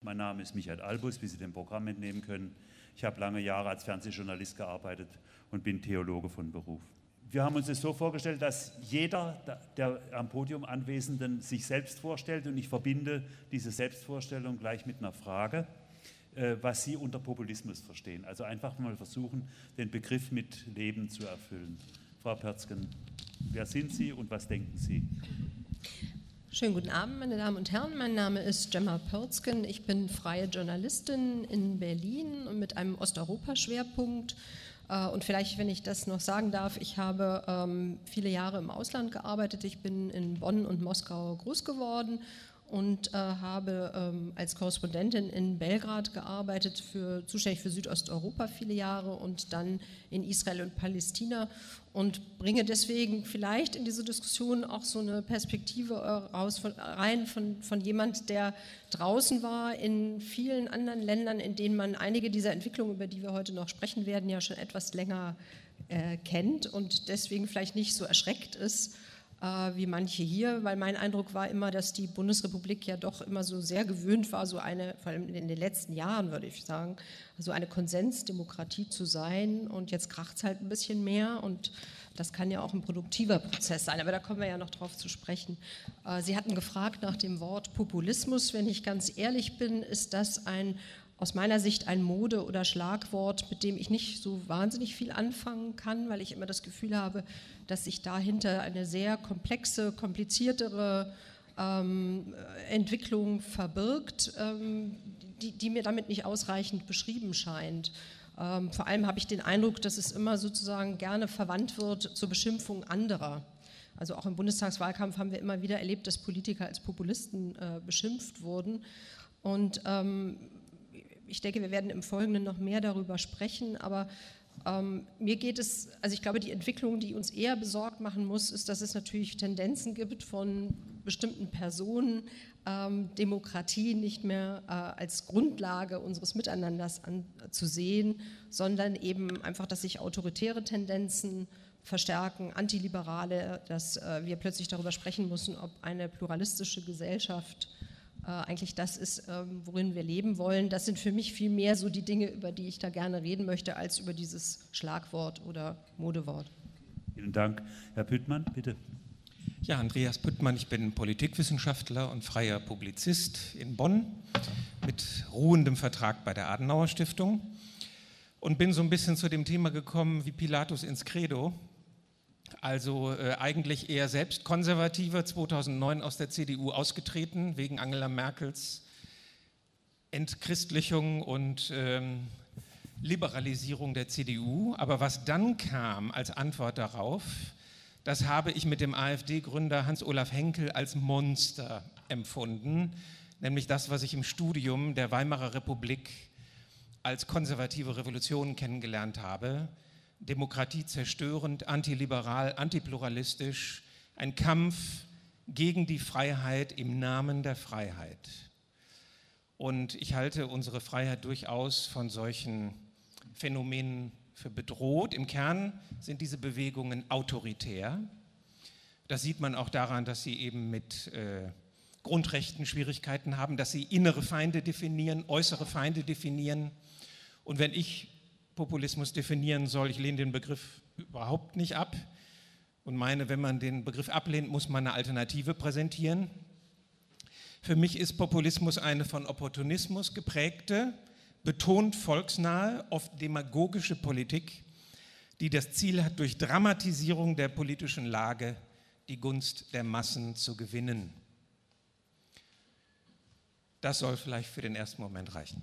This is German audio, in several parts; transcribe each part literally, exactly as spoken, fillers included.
Mein Name ist Michael Albus, wie Sie dem Programm entnehmen können. Ich habe lange Jahre als Fernsehjournalist gearbeitet und bin Theologe von Beruf. Wir haben uns es so vorgestellt, dass jeder der am Podium Anwesenden sich selbst vorstellt, und ich verbinde diese Selbstvorstellung gleich mit einer Frage, was Sie unter Populismus verstehen. Also einfach mal versuchen, den Begriff mit Leben zu erfüllen. Frau Pörzgen, wer sind Sie und was denken Sie? Schönen guten Abend, meine Damen und Herren. Mein Name ist Gemma Pörzgen. Ich bin freie Journalistin in Berlin und mit einem Osteuropa-Schwerpunkt. Und vielleicht, wenn ich das noch sagen darf, ich habe ähm, viele Jahre im Ausland gearbeitet. Ich bin in Bonn und Moskau groß geworden und äh, habe ähm, als Korrespondentin in Belgrad gearbeitet, für, zuständig für Südosteuropa viele Jahre und dann in Israel und Palästina und bringe deswegen vielleicht in diese Diskussion auch so eine Perspektive raus, von, rein von, von jemand, der draußen war in vielen anderen Ländern, in denen man einige dieser Entwicklungen, über die wir heute noch sprechen werden, ja schon etwas länger äh, kennt und deswegen vielleicht nicht so erschreckt ist wie manche hier, weil mein Eindruck war immer, dass die Bundesrepublik ja doch immer so sehr gewöhnt war, so eine, vor allem in den letzten Jahren würde ich sagen, so eine Konsensdemokratie zu sein, und jetzt kracht es halt ein bisschen mehr und das kann ja auch ein produktiver Prozess sein, aber da kommen wir ja noch drauf zu sprechen. Sie hatten gefragt nach dem Wort Populismus. Wenn ich ganz ehrlich bin, ist das ein aus meiner Sicht ein Mode- oder Schlagwort, mit dem ich nicht so wahnsinnig viel anfangen kann, weil ich immer das Gefühl habe, dass sich dahinter eine sehr komplexe, kompliziertere ähm, Entwicklung verbirgt, ähm, die, die mir damit nicht ausreichend beschrieben scheint. Ähm, vor allem habe ich den Eindruck, dass es immer sozusagen gerne verwandt wird zur Beschimpfung anderer. Also auch im Bundestagswahlkampf haben wir immer wieder erlebt, dass Politiker als Populisten äh, beschimpft wurden. Und ähm, ich denke, wir werden im Folgenden noch mehr darüber sprechen, aber ähm, mir geht es, also ich glaube, die Entwicklung, die uns eher besorgt machen muss, ist, dass es natürlich Tendenzen gibt von bestimmten Personen, ähm, Demokratie nicht mehr äh, als Grundlage unseres Miteinanders anzusehen, sondern eben einfach, dass sich autoritäre Tendenzen verstärken, antiliberale, dass äh, wir plötzlich darüber sprechen müssen, ob eine pluralistische Gesellschaft eigentlich das ist, worin wir leben wollen. Das sind für mich viel mehr so die Dinge, über die ich da gerne reden möchte, als über dieses Schlagwort oder Modewort. Vielen Dank. Herr Püttmann, bitte. Ja, Andreas Püttmann, ich bin Politikwissenschaftler und freier Publizist in Bonn mit ruhendem Vertrag bei der Adenauer Stiftung und bin so ein bisschen zu dem Thema gekommen wie Pilatus ins Credo. Also äh, eigentlich eher selbst konservativer, zweitausendneun aus der C D U ausgetreten, wegen Angela Merkels Entchristlichung und ähm, Liberalisierung der C D U. Aber was dann kam als Antwort darauf, das habe ich mit dem AfD-Gründer Hans-Olaf Henkel als Monster empfunden, nämlich das, was ich im Studium der Weimarer Republik als konservative Revolution kennengelernt habe. Demokratie zerstörend, antiliberal, antipluralistisch, ein Kampf gegen die Freiheit im Namen der Freiheit. Und ich halte unsere Freiheit durchaus von solchen Phänomenen für bedroht. Im Kern sind diese Bewegungen autoritär. Das sieht man auch daran, dass sie eben mit äh, Grundrechten Schwierigkeiten haben, dass sie innere Feinde definieren, äußere Feinde definieren. Und wenn ich Populismus definieren soll, ich lehne den Begriff überhaupt nicht ab und meine, wenn man den Begriff ablehnt, muss man eine Alternative präsentieren. Für mich ist Populismus eine von Opportunismus geprägte, betont volksnahe, oft demagogische Politik, die das Ziel hat, durch Dramatisierung der politischen Lage die Gunst der Massen zu gewinnen. Das soll vielleicht für den ersten Moment reichen.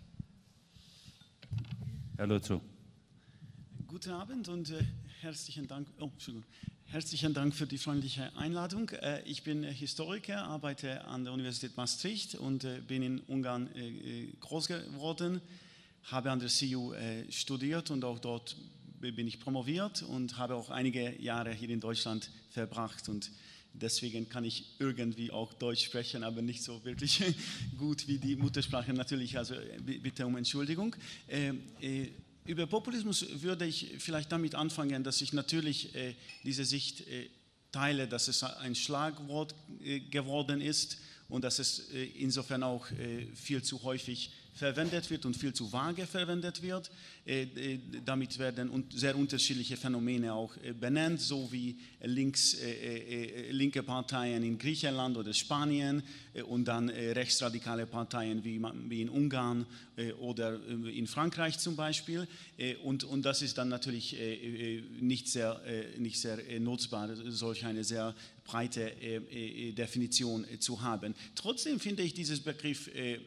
Herr Lotzo. Guten Abend und äh, herzlichen Dank, oh, herzlichen Dank für die freundliche Einladung. Äh, ich bin Historiker, arbeite an der Universität Maastricht und äh, bin in Ungarn äh, groß geworden, habe an der C U äh, studiert und auch dort bin ich promoviert und habe auch einige Jahre hier in Deutschland verbracht und deswegen kann ich irgendwie auch Deutsch sprechen, aber nicht so wirklich gut wie die Muttersprache natürlich, also bitte um Entschuldigung. Äh, äh, Über Populismus würde ich vielleicht damit anfangen, dass ich natürlich äh, diese Sicht äh, teile, dass es ein Schlagwort äh, geworden ist und dass es äh, insofern auch äh, viel zu häufig verwendet wird und viel zu vage verwendet wird. Äh, äh, damit werden un sehr unterschiedliche Phänomene auch äh, benannt, so wie links, äh, äh, linke Parteien in Griechenland oder Spanien äh, und dann äh, rechtsradikale Parteien wie, wie in Ungarn äh, oder äh, in Frankreich zum Beispiel. Äh, und, und das ist dann natürlich äh, nicht sehr, äh, nicht sehr äh, nutzbar, solch eine sehr breite äh, äh, Definition äh, zu haben. Trotzdem finde ich dieses Begriff äh,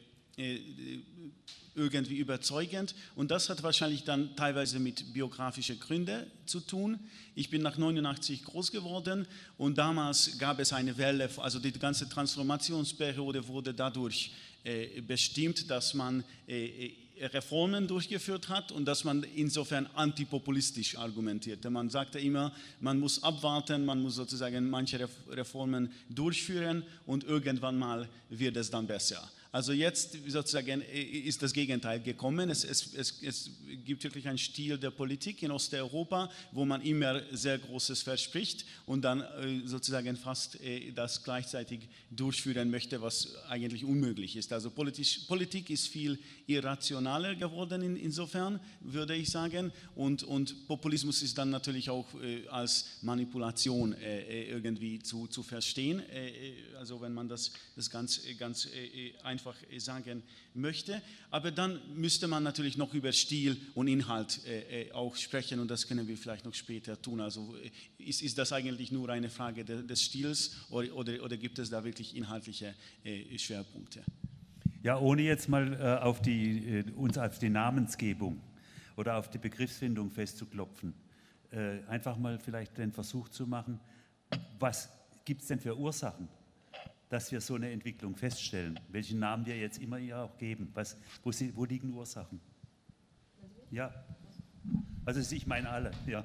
irgendwie überzeugend, und das hat wahrscheinlich dann teilweise mit biografischen Gründen zu tun. Ich bin nach neunundachtzig groß geworden und damals gab es eine Welle, also die ganze Transformationsperiode wurde dadurch äh, bestimmt, dass man äh, Reformen durchgeführt hat und dass man insofern antipopulistisch argumentierte. Man sagte immer, man muss abwarten, man muss sozusagen manche Reformen durchführen und irgendwann mal wird es dann besser. Also jetzt sozusagen ist das Gegenteil gekommen. Es, es, es, es gibt wirklich einen Stil der Politik in Osteuropa, wo man immer sehr Großes verspricht und dann sozusagen fast das gleichzeitig durchführen möchte, was eigentlich unmöglich ist. Also politisch, Politik ist viel irrationaler geworden in, insofern, würde ich sagen. Und, und Populismus ist dann natürlich auch als Manipulation irgendwie zu, zu verstehen. Also wenn man das, das ganz, ganz einfach einfach sagen möchte. Aber dann müsste man natürlich noch über Stil und Inhalt äh, auch sprechen und das können wir vielleicht noch später tun. Also ist, ist das eigentlich nur eine Frage de, des Stils oder, oder, oder gibt es da wirklich inhaltliche äh, Schwerpunkte? Ja, ohne jetzt mal äh, auf die, äh, uns auf die Namensgebung oder auf die Begriffsfindung festzuklopfen, äh, einfach mal vielleicht den Versuch zu machen, was gibt es denn für Ursachen, dass wir so eine Entwicklung feststellen, welchen Namen wir jetzt immer ja auch geben. Was, wo, sie, wo liegen Ursachen? Ja, also ich meine alle, ja.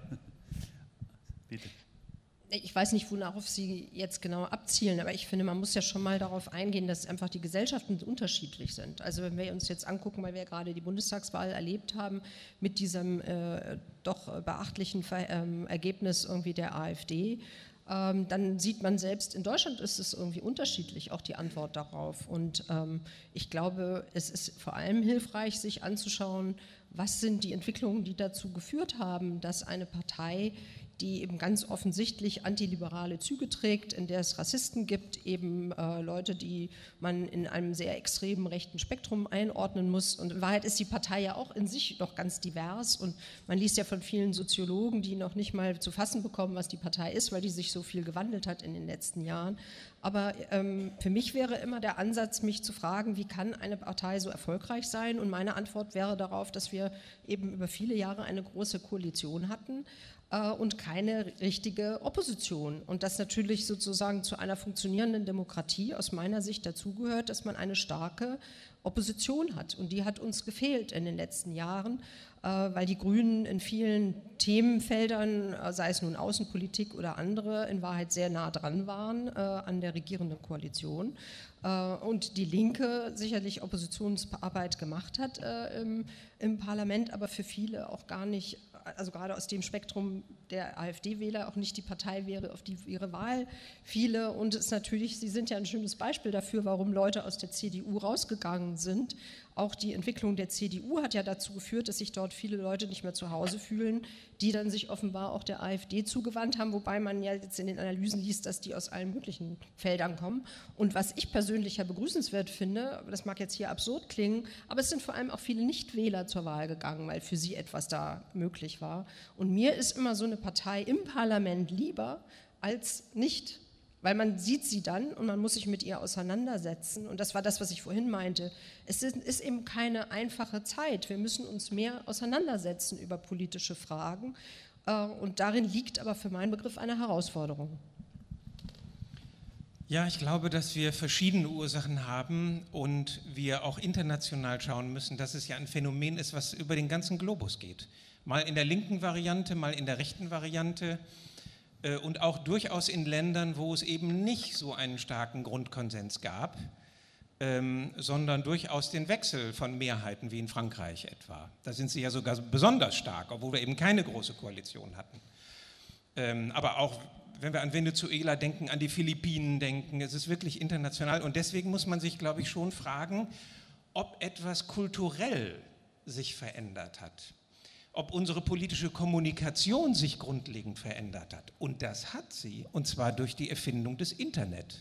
Bitte. Ich weiß nicht, wonach Sie jetzt genau abzielen, aber ich finde, man muss ja schon mal darauf eingehen, dass einfach die Gesellschaften unterschiedlich sind. Also wenn wir uns jetzt angucken, weil wir ja gerade die Bundestagswahl erlebt haben, mit diesem äh, doch beachtlichen Ver ähm, Ergebnis irgendwie der AfD, Ähm, dann sieht man selbst, in Deutschland ist es irgendwie unterschiedlich, auch die Antwort darauf. Und ähm, ich glaube, es ist vor allem hilfreich, sich anzuschauen, was sind die Entwicklungen, die dazu geführt haben, dass eine Partei, die eben ganz offensichtlich antiliberale Züge trägt, in der es Rassisten gibt, eben äh, Leute, die man in einem sehr extremen rechten Spektrum einordnen muss. Und in Wahrheit ist die Partei ja auch in sich noch ganz divers und man liest ja von vielen Soziologen, die noch nicht mal zu fassen bekommen, was die Partei ist, weil die sich so viel gewandelt hat in den letzten Jahren. Aber ähm, für mich wäre immer der Ansatz, mich zu fragen, wie kann eine Partei so erfolgreich sein? Und meine Antwort wäre darauf, dass wir eben über viele Jahre eine große Koalition hatten äh, und keine richtige Opposition. Und das natürlich sozusagen zu einer funktionierenden Demokratie aus meiner Sicht dazugehört, dass man eine starke Opposition hat. Und die hat uns gefehlt in den letzten Jahren, äh, weil die Grünen in vielen Themenfeldern, äh, sei es nun Außenpolitik oder andere, in Wahrheit sehr nah dran waren äh, an der regierenden Koalition. Äh, und die Linke sicherlich Oppositionsarbeit gemacht hat äh, im, im Parlament, aber für viele auch gar nicht, also gerade aus dem Spektrum der AfD-Wähler auch nicht die Partei wäre, auf die ihre Wahl fiele. Und es ist natürlich, Sie sind ja ein schönes Beispiel dafür, warum Leute aus der C D U rausgegangen sind. Auch die Entwicklung der C D U hat ja dazu geführt, dass sich dort viele Leute nicht mehr zu Hause fühlen, die dann sich offenbar auch der AfD zugewandt haben, wobei man ja jetzt in den Analysen liest, dass die aus allen möglichen Feldern kommen. Und was ich persönlich ja begrüßenswert finde, das mag jetzt hier absurd klingen, aber es sind vor allem auch viele Nichtwähler zur Wahl gegangen, weil für sie etwas da möglich war. Und mir ist immer so eine Partei im Parlament lieber als nicht, weil man sieht sie dann und man muss sich mit ihr auseinandersetzen. Und das war das, was ich vorhin meinte. Es ist, ist eben keine einfache Zeit. Wir müssen uns mehr auseinandersetzen über politische Fragen. Und darin liegt aber für meinen Begriff eine Herausforderung. Ja, ich glaube, dass wir verschiedene Ursachen haben und wir auch international schauen müssen, dass es ja ein Phänomen ist, was über den ganzen Globus geht. Mal in der linken Variante, mal in der rechten Variante. Und auch durchaus in Ländern, wo es eben nicht so einen starken Grundkonsens gab, ähm, sondern durchaus den Wechsel von Mehrheiten, wie in Frankreich etwa. Da sind sie ja sogar besonders stark, obwohl wir eben keine große Koalition hatten. Ähm, aber auch wenn wir an Venezuela denken, an die Philippinen denken. Es ist wirklich international und deswegen muss man sich, glaube ich, schon fragen, ob etwas kulturell sich verändert hat, ob unsere politische Kommunikation sich grundlegend verändert hat. Und das hat sie, und zwar durch die Erfindung des Internet.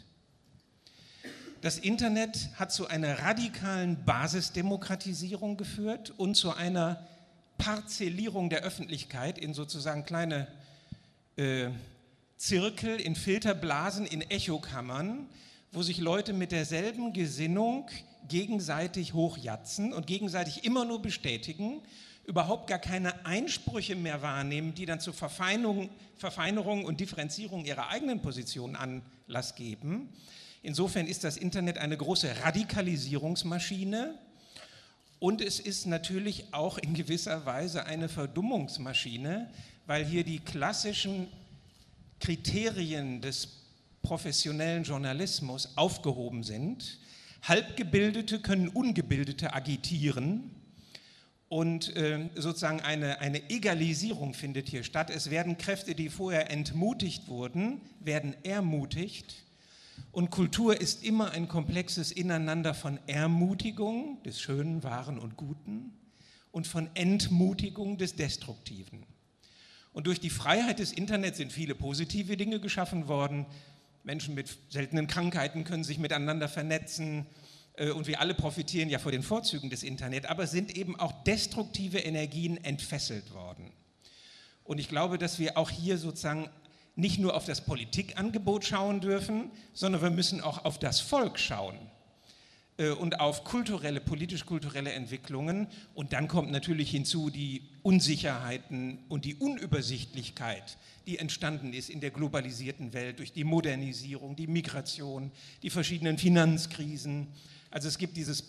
Das Internet hat zu einer radikalen Basisdemokratisierung geführt und zu einer Parzellierung der Öffentlichkeit in sozusagen kleine äh, Zirkel, in Filterblasen, in Echokammern, wo sich Leute mit derselben Gesinnung gegenseitig hochjatzen und gegenseitig immer nur bestätigen, überhaupt gar keine Einsprüche mehr wahrnehmen, die dann zur Verfeinerung, Verfeinerung und Differenzierung ihrer eigenen Position Anlass geben. Insofern ist das Internet eine große Radikalisierungsmaschine und es ist natürlich auch in gewisser Weise eine Verdummungsmaschine, weil hier die klassischen Kriterien des professionellen Journalismus aufgehoben sind. Halbgebildete können Ungebildete agitieren und äh, sozusagen eine, eine Egalisierung findet hier statt. Es werden Kräfte, die vorher entmutigt wurden, werden ermutigt. Und Kultur ist immer ein komplexes Ineinander von Ermutigung des Schönen, Wahren und Guten und von Entmutigung des Destruktiven. Und durch die Freiheit des Internets sind viele positive Dinge geschaffen worden. Menschen mit seltenen Krankheiten können sich miteinander vernetzen äh, und wir alle profitieren ja von den Vorzügen des Internets, aber es sind eben auch destruktive Energien entfesselt worden. Und ich glaube, dass wir auch hier sozusagen nicht nur auf das Politikangebot schauen dürfen, sondern wir müssen auch auf das Volk schauen äh, und auf kulturelle, politisch-kulturelle Entwicklungen. Und dann kommt natürlich hinzu die Unsicherheiten und die Unübersichtlichkeit, die entstanden ist in der globalisierten Welt durch die Modernisierung, die Migration, die verschiedenen Finanzkrisen. Also es gibt dieses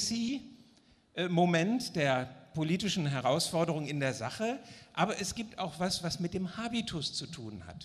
Policy-Moment der politischen Herausforderungen in der Sache, aber es gibt auch was, was mit dem Habitus zu tun hat.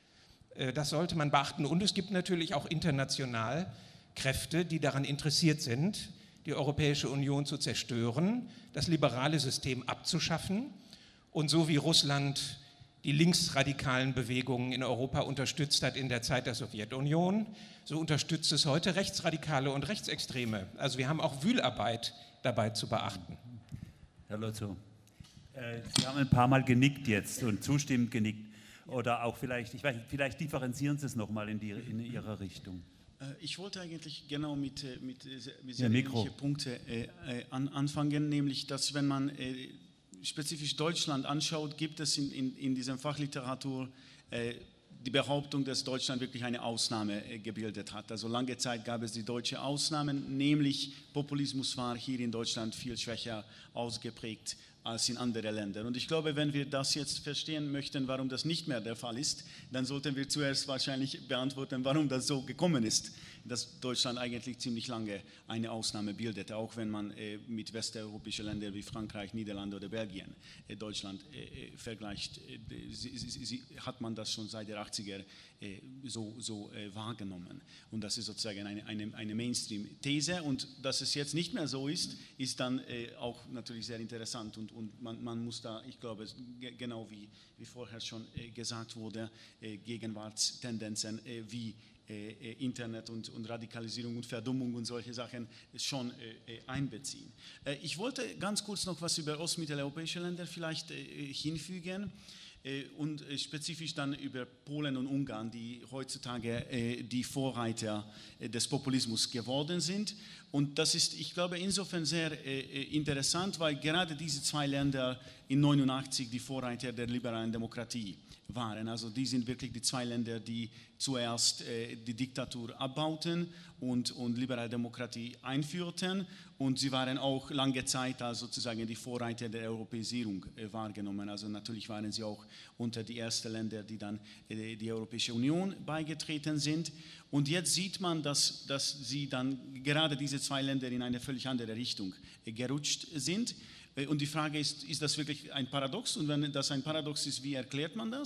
Das sollte man beachten. Und es gibt natürlich auch international Kräfte, die daran interessiert sind, die Europäische Union zu zerstören, das liberale System abzuschaffen und so wie Russland die linksradikalen Bewegungen in Europa unterstützt hat in der Zeit der Sowjetunion, so unterstützt es heute Rechtsradikale und Rechtsextreme. Also wir haben auch Wühlarbeit dabei zu beachten. Herr Lotzo, äh, Sie haben ein paar Mal genickt jetzt und zustimmend genickt. Oder auch vielleicht, ich weiß, vielleicht differenzieren Sie es nochmal in, in Ihrer Richtung. Ich wollte eigentlich genau mit, mit, mit sehr ähnlichen Punkten äh, an, anfangen, nämlich, dass wenn man äh, spezifisch Deutschland anschaut, gibt es in, in, in dieser Fachliteratur äh, die Behauptung, dass Deutschland wirklich eine Ausnahme äh, gebildet hat. Also lange Zeit gab es die deutsche Ausnahmen, nämlich Populismus war hier in Deutschland viel schwächer ausgeprägt als in anderen Ländern. Und ich glaube, wenn wir das jetzt verstehen möchten, warum das nicht mehr der Fall ist, dann sollten wir zuerst wahrscheinlich beantworten, warum das so gekommen ist, dass Deutschland eigentlich ziemlich lange eine Ausnahme bildete, auch wenn man äh, mit westeuropäischen Ländern wie Frankreich, Niederlande oder Belgien äh, Deutschland äh, vergleicht, äh, sie, sie, sie, hat man das schon seit der achtziger äh, so, so äh, wahrgenommen. Und das ist sozusagen eine, eine, eine Mainstream-These. Und dass es jetzt nicht mehr so ist, ist dann äh, auch natürlich sehr interessant. Und, und man, man muss da, ich glaube, genau wie, wie vorher schon äh, gesagt wurde, äh, Gegenwartstendenzen äh, wie Äh, Internet und, und Radikalisierung und Verdummung und solche Sachen schon äh, einbeziehen. Äh, ich wollte ganz kurz noch was über ostmitteleuropäische Länder vielleicht äh, hinfügen äh, und äh, spezifisch dann über Polen und Ungarn, die heutzutage äh, die Vorreiter äh, des Populismus geworden sind. Und das ist, ich glaube, insofern sehr äh, interessant, weil gerade diese zwei Länder in neunundachtzig die Vorreiter der liberalen Demokratie waren. Also die sind wirklich die zwei Länder, die zuerst äh, die Diktatur abbauten und, und liberale Demokratie einführten. Und sie waren auch lange Zeit als sozusagen die Vorreiter der Europäisierung äh, wahrgenommen. Also natürlich waren sie auch unter die ersten Länder, die dann äh, die Europäische Union beigetreten sind. Und jetzt sieht man, dass, dass sie dann gerade diese zwei Länder in eine völlig andere Richtung äh, gerutscht sind. Und die Frage ist, ist das wirklich ein Paradox? Und wenn das ein Paradox ist, wie erklärt man das?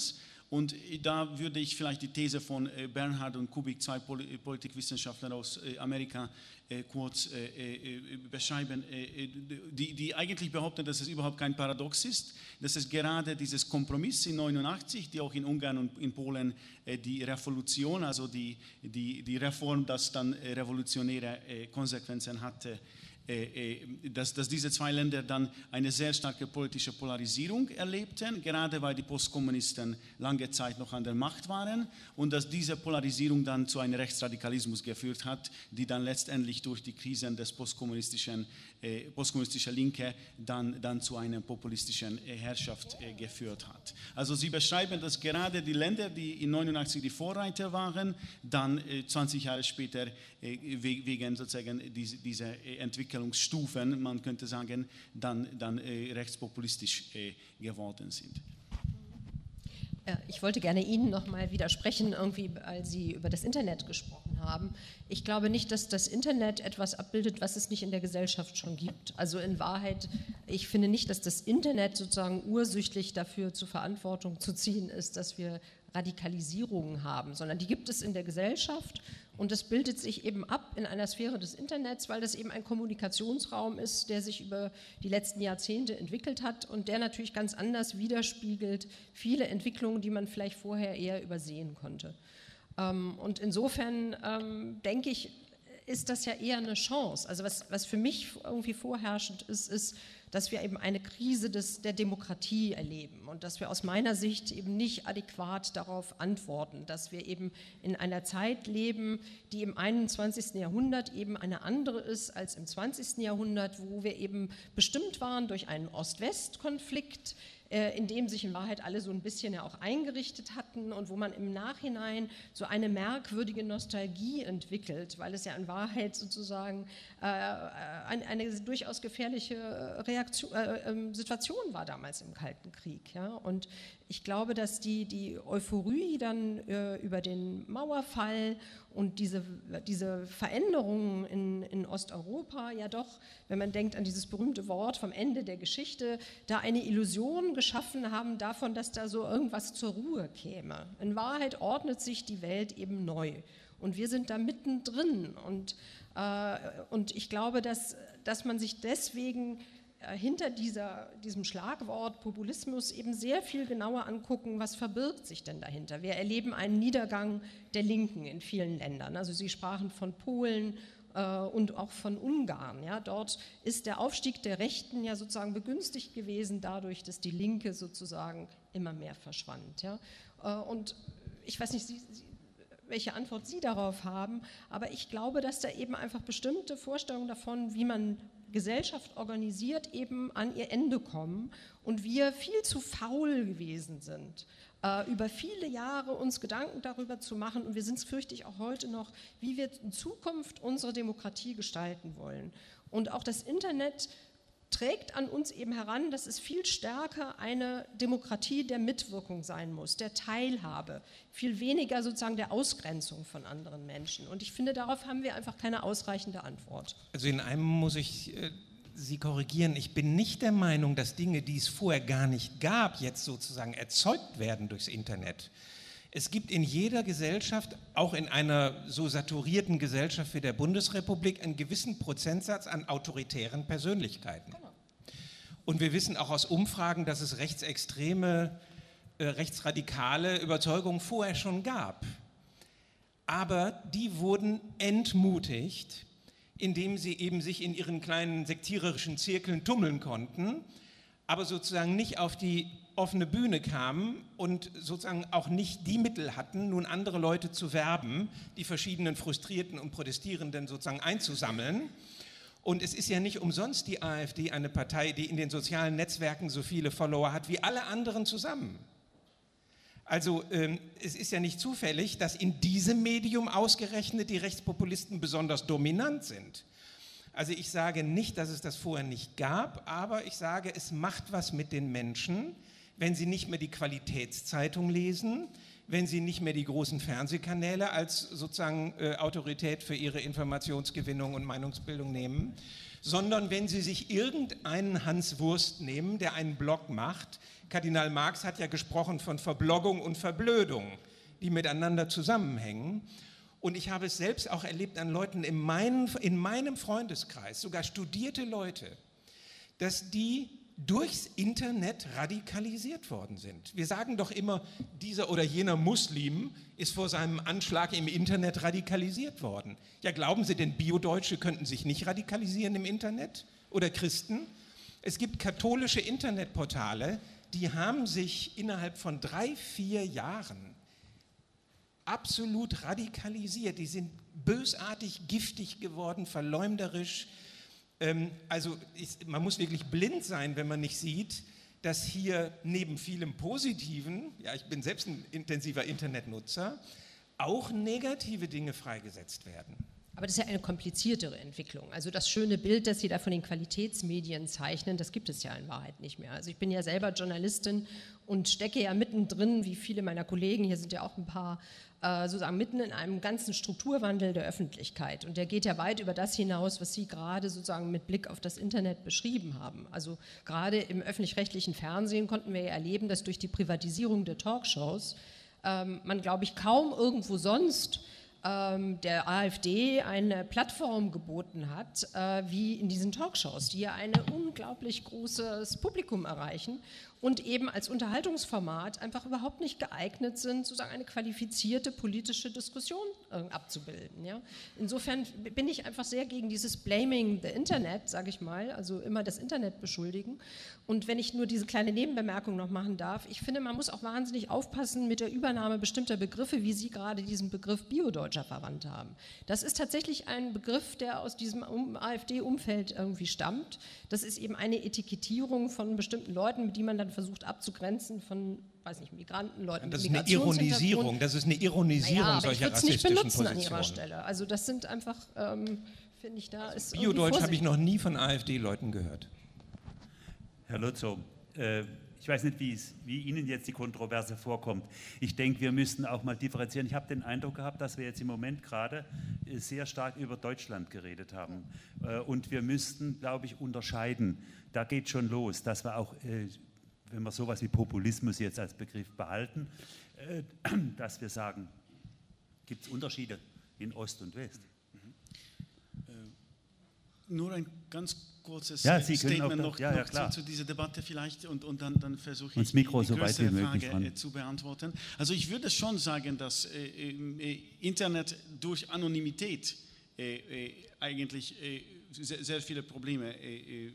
Und da würde ich vielleicht die These von Bernhard und Kubik, zwei Politikwissenschaftler aus Amerika, kurz beschreiben, die, die eigentlich behaupten, dass es überhaupt kein Paradox ist, dass es gerade dieses Kompromiss in neunundachtzig, die auch in Ungarn und in Polen die Revolution, also die, die, die Reform, das dann revolutionäre Konsequenzen hatte, Dass, dass diese zwei Länder dann eine sehr starke politische Polarisierung erlebten, gerade weil die Postkommunisten lange Zeit noch an der Macht waren und dass diese Polarisierung dann zu einem Rechtsradikalismus geführt hat, die dann letztendlich durch die Krisen des postkommunistischen, äh, postkommunistischen Linke dann, dann zu einer populistischen äh, Herrschaft äh, geführt hat. Also sie beschreiben, dass gerade die Länder, die in neunundachtzig die Vorreiter waren, dann äh, zwanzig Jahre später äh, wegen sozusagen diese, diese Entwicklung Stufen, man könnte sagen, dann, dann äh, rechtspopulistisch äh, geworden sind. Ich wollte gerne Ihnen noch mal widersprechen, irgendwie, als Sie über das Internet gesprochen haben. Ich glaube nicht, dass das Internet etwas abbildet, was es nicht in der Gesellschaft schon gibt. Also in Wahrheit, ich finde nicht, dass das Internet sozusagen ursüchtig dafür zur Verantwortung zu ziehen ist, dass wir Radikalisierungen haben, sondern die gibt es in der Gesellschaft und das bildet sich eben ab in einer Sphäre des Internets, weil das eben ein Kommunikationsraum ist, der sich über die letzten Jahrzehnte entwickelt hat und der natürlich ganz anders widerspiegelt viele Entwicklungen, die man vielleicht vorher eher übersehen konnte. Und insofern denke ich, ist das ja eher eine Chance. Also was, was für mich irgendwie vorherrschend ist, ist, dass wir eben eine Krise des, der Demokratie erleben und dass wir aus meiner Sicht eben nicht adäquat darauf antworten, dass wir eben in einer Zeit leben, die im einundzwanzigsten Jahrhundert eben eine andere ist als im zwanzigsten Jahrhundert, wo wir eben bestimmt waren durch einen Ost-West-Konflikt, in dem sich in Wahrheit alle so ein bisschen ja auch eingerichtet hatten und wo man im Nachhinein so eine merkwürdige Nostalgie entwickelt, weil es ja in Wahrheit sozusagen äh, eine, eine durchaus gefährliche Reaktion, äh, Situation war damals im Kalten Krieg. Ja? Und ich glaube, dass die, die Euphorie dann äh, über den Mauerfall und diese, diese Veränderungen in, in Osteuropa ja doch, wenn man denkt an dieses berühmte Wort vom Ende der Geschichte, da eine Illusion geschaffen haben davon, dass da so irgendwas zur Ruhe käme. In Wahrheit ordnet sich die Welt eben neu und wir sind da mittendrin und, äh, und ich glaube, dass, dass man sich deswegen hinter dieser, diesem Schlagwort Populismus eben sehr viel genauer angucken, was verbirgt sich denn dahinter. Wir erleben einen Niedergang der Linken in vielen Ländern. Also Sie sprachen von Polen äh, und auch von Ungarn. Ja. Dort ist der Aufstieg der Rechten ja sozusagen begünstigt gewesen dadurch, dass die Linke sozusagen immer mehr verschwand. Ja. Äh, und ich weiß nicht, Sie, Sie welche Antwort Sie darauf haben, aber ich glaube, dass da eben einfach bestimmte Vorstellungen davon, wie man Gesellschaft organisiert, eben an ihr Ende kommen und wir viel zu faul gewesen sind, äh, über viele Jahre uns Gedanken darüber zu machen und wir sind es, fürchte ich, auch heute noch, wie wir in Zukunft unsere Demokratie gestalten wollen. Und auch das Internet trägt an uns eben heran, dass es viel stärker eine Demokratie der Mitwirkung sein muss, der Teilhabe, viel weniger sozusagen der Ausgrenzung von anderen Menschen. Und ich finde, darauf haben wir einfach keine ausreichende Antwort. Also in einem muss ich äh, Sie korrigieren. Ich bin nicht der Meinung, dass Dinge, die es vorher gar nicht gab, jetzt sozusagen erzeugt werden durchs Internet. Es gibt in jeder Gesellschaft, auch in einer so saturierten Gesellschaft wie der Bundesrepublik, einen gewissen Prozentsatz an autoritären Persönlichkeiten. Und wir wissen auch aus Umfragen, dass es rechtsextreme, äh, rechtsradikale Überzeugungen vorher schon gab. Aber die wurden entmutigt, indem sie eben sich in ihren kleinen sektiererischen Zirkeln tummeln konnten, aber sozusagen nicht auf die offene Bühne kamen und sozusagen auch nicht die Mittel hatten, nun andere Leute zu werben, die verschiedenen Frustrierten und Protestierenden sozusagen einzusammeln. Und es ist ja nicht umsonst die AfD eine Partei, die in den sozialen Netzwerken so viele Follower hat wie alle anderen zusammen. Also ähm, es ist ja nicht zufällig, dass in diesem Medium ausgerechnet die Rechtspopulisten besonders dominant sind. Also ich sage nicht, dass es das vorher nicht gab, aber ich sage, es macht was mit den Menschen, wenn sie nicht mehr die Qualitätszeitung lesen, wenn sie nicht mehr die großen Fernsehkanäle als sozusagen äh, Autorität für ihre Informationsgewinnung und Meinungsbildung nehmen, sondern wenn sie sich irgendeinen Hans Wurst nehmen, der einen Blog macht. Kardinal Marx hat ja gesprochen von Verbloggung und Verblödung, die miteinander zusammenhängen. Und ich habe es selbst auch erlebt an Leuten in meinem, in meinem Freundeskreis, sogar studierte Leute, dass die durchs Internet radikalisiert worden sind. Wir sagen doch immer, dieser oder jener Muslim ist vor seinem Anschlag im Internet radikalisiert worden. Ja, glauben Sie denn, Bio-Deutsche könnten sich nicht radikalisieren im Internet? Oder Christen? Es gibt katholische Internetportale, die haben sich innerhalb von drei, vier Jahren absolut radikalisiert. Die sind bösartig, giftig geworden, verleumderisch. Also man muss wirklich blind sein, wenn man nicht sieht, dass hier neben vielem Positiven, ja, ich bin selbst ein intensiver Internetnutzer, auch negative Dinge freigesetzt werden. Aber das ist ja eine kompliziertere Entwicklung. Also das schöne Bild, das Sie da von den Qualitätsmedien zeichnen, das gibt es ja in Wahrheit nicht mehr. Also ich bin ja selber Journalistin und stecke ja mittendrin, wie viele meiner Kollegen, hier sind ja auch ein paar, sozusagen mitten in einem ganzen Strukturwandel der Öffentlichkeit. Und der geht ja weit über das hinaus, was Sie gerade sozusagen mit Blick auf das Internet beschrieben haben. Also gerade im öffentlich-rechtlichen Fernsehen konnten wir ja erleben, dass durch die Privatisierung der Talkshows ähm, man, glaube ich, kaum irgendwo sonst ähm, der AfD eine Plattform geboten hat, äh, wie in diesen Talkshows, die ja ein unglaublich großes Publikum erreichen und eben als Unterhaltungsformat einfach überhaupt nicht geeignet sind, sozusagen eine qualifizierte politische Diskussion äh, abzubilden. Ja? Insofern bin ich einfach sehr gegen dieses Blaming the Internet, sage ich mal, also immer das Internet beschuldigen. Und wenn ich nur diese kleine Nebenbemerkung noch machen darf, ich finde, man muss auch wahnsinnig aufpassen mit der Übernahme bestimmter Begriffe, wie Sie gerade diesen Begriff Bio-Deutscher verwandt haben. Das ist tatsächlich ein Begriff, der aus diesem AfD-Umfeld irgendwie stammt. Das ist eben eine Etikettierung von bestimmten Leuten, mit die man dann versucht abzugrenzen von, weiß nicht, Migranten, Leuten. Das ist eine Ironisierung, das ist eine Ironisierung naja, solcher rassistischen Positionen. Ich würde es nicht benutzen an Ihrer Stelle. Also das sind einfach, ähm, finde ich, da ist Bio-Deutsch habe ich noch nie von AfD-Leuten gehört. Herr Lotzo, äh, ich weiß nicht, wie, es, wie Ihnen jetzt die Kontroverse vorkommt. Ich denke, wir müssten auch mal differenzieren. Ich habe den Eindruck gehabt, dass wir jetzt im Moment gerade sehr stark über Deutschland geredet haben. Äh, und wir müssten, glaube ich, unterscheiden. Da geht schon los, dass wir auch, äh, wenn wir sowas wie Populismus jetzt als Begriff behalten, äh, dass wir sagen, gibt es Unterschiede in Ost und West? Mhm. Äh, nur ein ganz kurzes ja, Sie Statement da, noch, ja, ja, noch zu, zu dieser Debatte vielleicht und, und dann, dann versuche ich die, Mikro die so größere Frage Frage zu beantworten. Also ich würde schon sagen, dass äh, äh, Internet durch Anonymität äh, äh, eigentlich äh, sehr, sehr viele Probleme äh,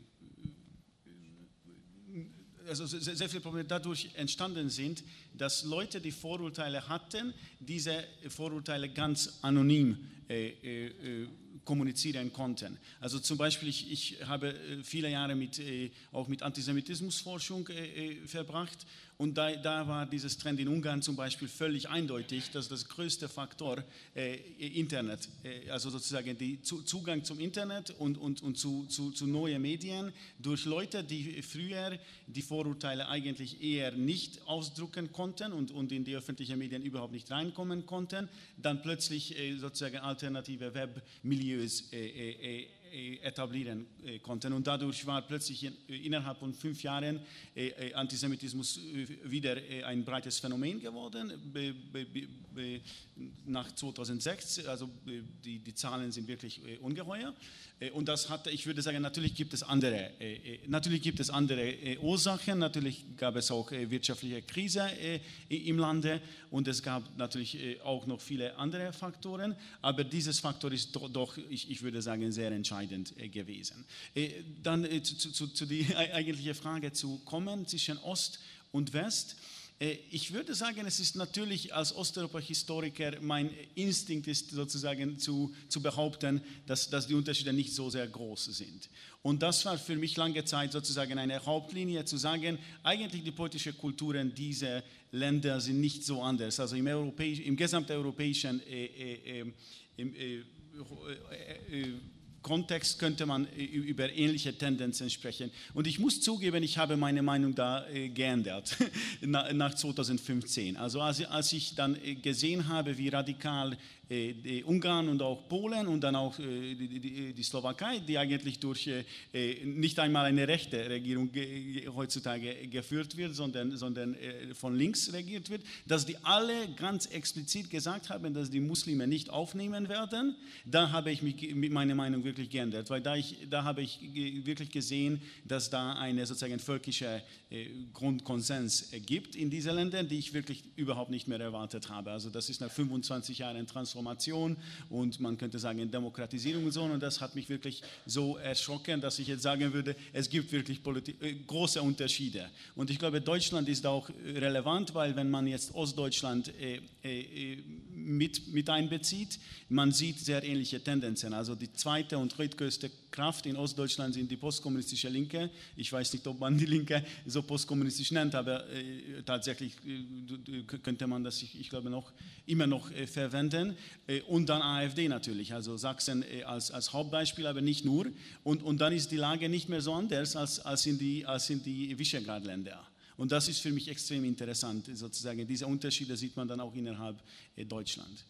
also sehr viele Probleme dadurch entstanden sind, dass Leute, die Vorurteile hatten, diese Vorurteile ganz anonym äh, äh, kommunizieren konnten. Also zum Beispiel, ich, ich habe viele Jahre mit, äh, auch mit Antisemitismusforschung äh, verbracht und da, da war dieses Trend in Ungarn zum Beispiel völlig eindeutig, dass das größte Faktor äh, Internet, äh, also sozusagen der Zugang zum Internet und, und, und zu, zu, zu neuen Medien durch Leute, die früher die Vorurteile eigentlich eher nicht ausdrücken konnten und, und in die öffentlichen Medien überhaupt nicht reinkommen konnten, dann plötzlich äh, sozusagen alternative Webmilieus äh, äh, etablieren äh, konnten. Und dadurch war plötzlich in, innerhalb von fünf Jahren äh, Antisemitismus äh, wieder äh, ein breites Phänomen geworden. Be, be, be, nach zweitausendsechs, also äh, die, die Zahlen sind wirklich äh, ungeheuer. Äh, und das hatte, ich würde sagen, natürlich gibt es andere, äh, natürlich gibt es andere äh, Ursachen. Natürlich gab es auch äh, wirtschaftliche Krise äh, im Lande und es gab natürlich äh, auch noch viele andere Faktoren. Aber dieses Faktor ist doch, doch ich, ich würde sagen, sehr entscheidend gewesen. Dann zu, zu, zu der eigentlichen Frage zu kommen zwischen Ost und West. Ich würde sagen, es ist natürlich als Osteuropa-Historiker mein Instinkt ist sozusagen zu, zu behaupten, dass, dass die Unterschiede nicht so sehr groß sind. Und das war für mich lange Zeit sozusagen eine Hauptlinie, zu sagen, eigentlich die politischen Kulturen dieser Länder sind nicht so anders. Also im, Europäisch, im gesamteuropäischen äh, äh, im, äh, Kontext könnte man über ähnliche Tendenzen sprechen. Und ich muss zugeben, ich habe meine Meinung da äh, geändert nach zweitausendfünfzehn. Also als, als ich dann äh, gesehen habe, wie radikal äh, Ungarn und auch Polen und dann auch äh, die, die, die Slowakei, die eigentlich durch äh, nicht einmal eine rechte Regierung ge heutzutage geführt wird, sondern, sondern äh, von links regiert wird, dass die alle ganz explizit gesagt haben, dass die Muslime nicht aufnehmen werden, da habe ich mich, meine Meinung wirklich geändert, weil da, ich, da habe ich wirklich gesehen, dass da eine sozusagen völkischer äh, Grundkonsens äh, gibt in diesen Ländern, die ich wirklich überhaupt nicht mehr erwartet habe. Also das ist nach fünfundzwanzig Jahren Transformation und man könnte sagen Demokratisierung und so, und das hat mich wirklich so erschrocken, dass ich jetzt sagen würde, es gibt wirklich Politi- äh, große Unterschiede. Und ich glaube, Deutschland ist auch relevant, weil wenn man jetzt Ostdeutschland äh, äh, mit, mit einbezieht, man sieht sehr ähnliche Tendenzen. Also die zweite und drittgrößte Kraft in Ostdeutschland sind die postkommunistische Linke. Ich weiß nicht, ob man die Linke so postkommunistisch nennt, aber äh, tatsächlich äh, könnte man das, ich, ich glaube, noch, immer noch äh, verwenden. Äh, und dann AfD natürlich, also Sachsen äh, als, als Hauptbeispiel, aber nicht nur. Und, und dann ist die Lage nicht mehr so anders als, als in die, als in die Visegrad-Länder. Und das ist für mich extrem interessant, sozusagen. Diese Unterschiede sieht man dann auch innerhalb äh, Deutschland.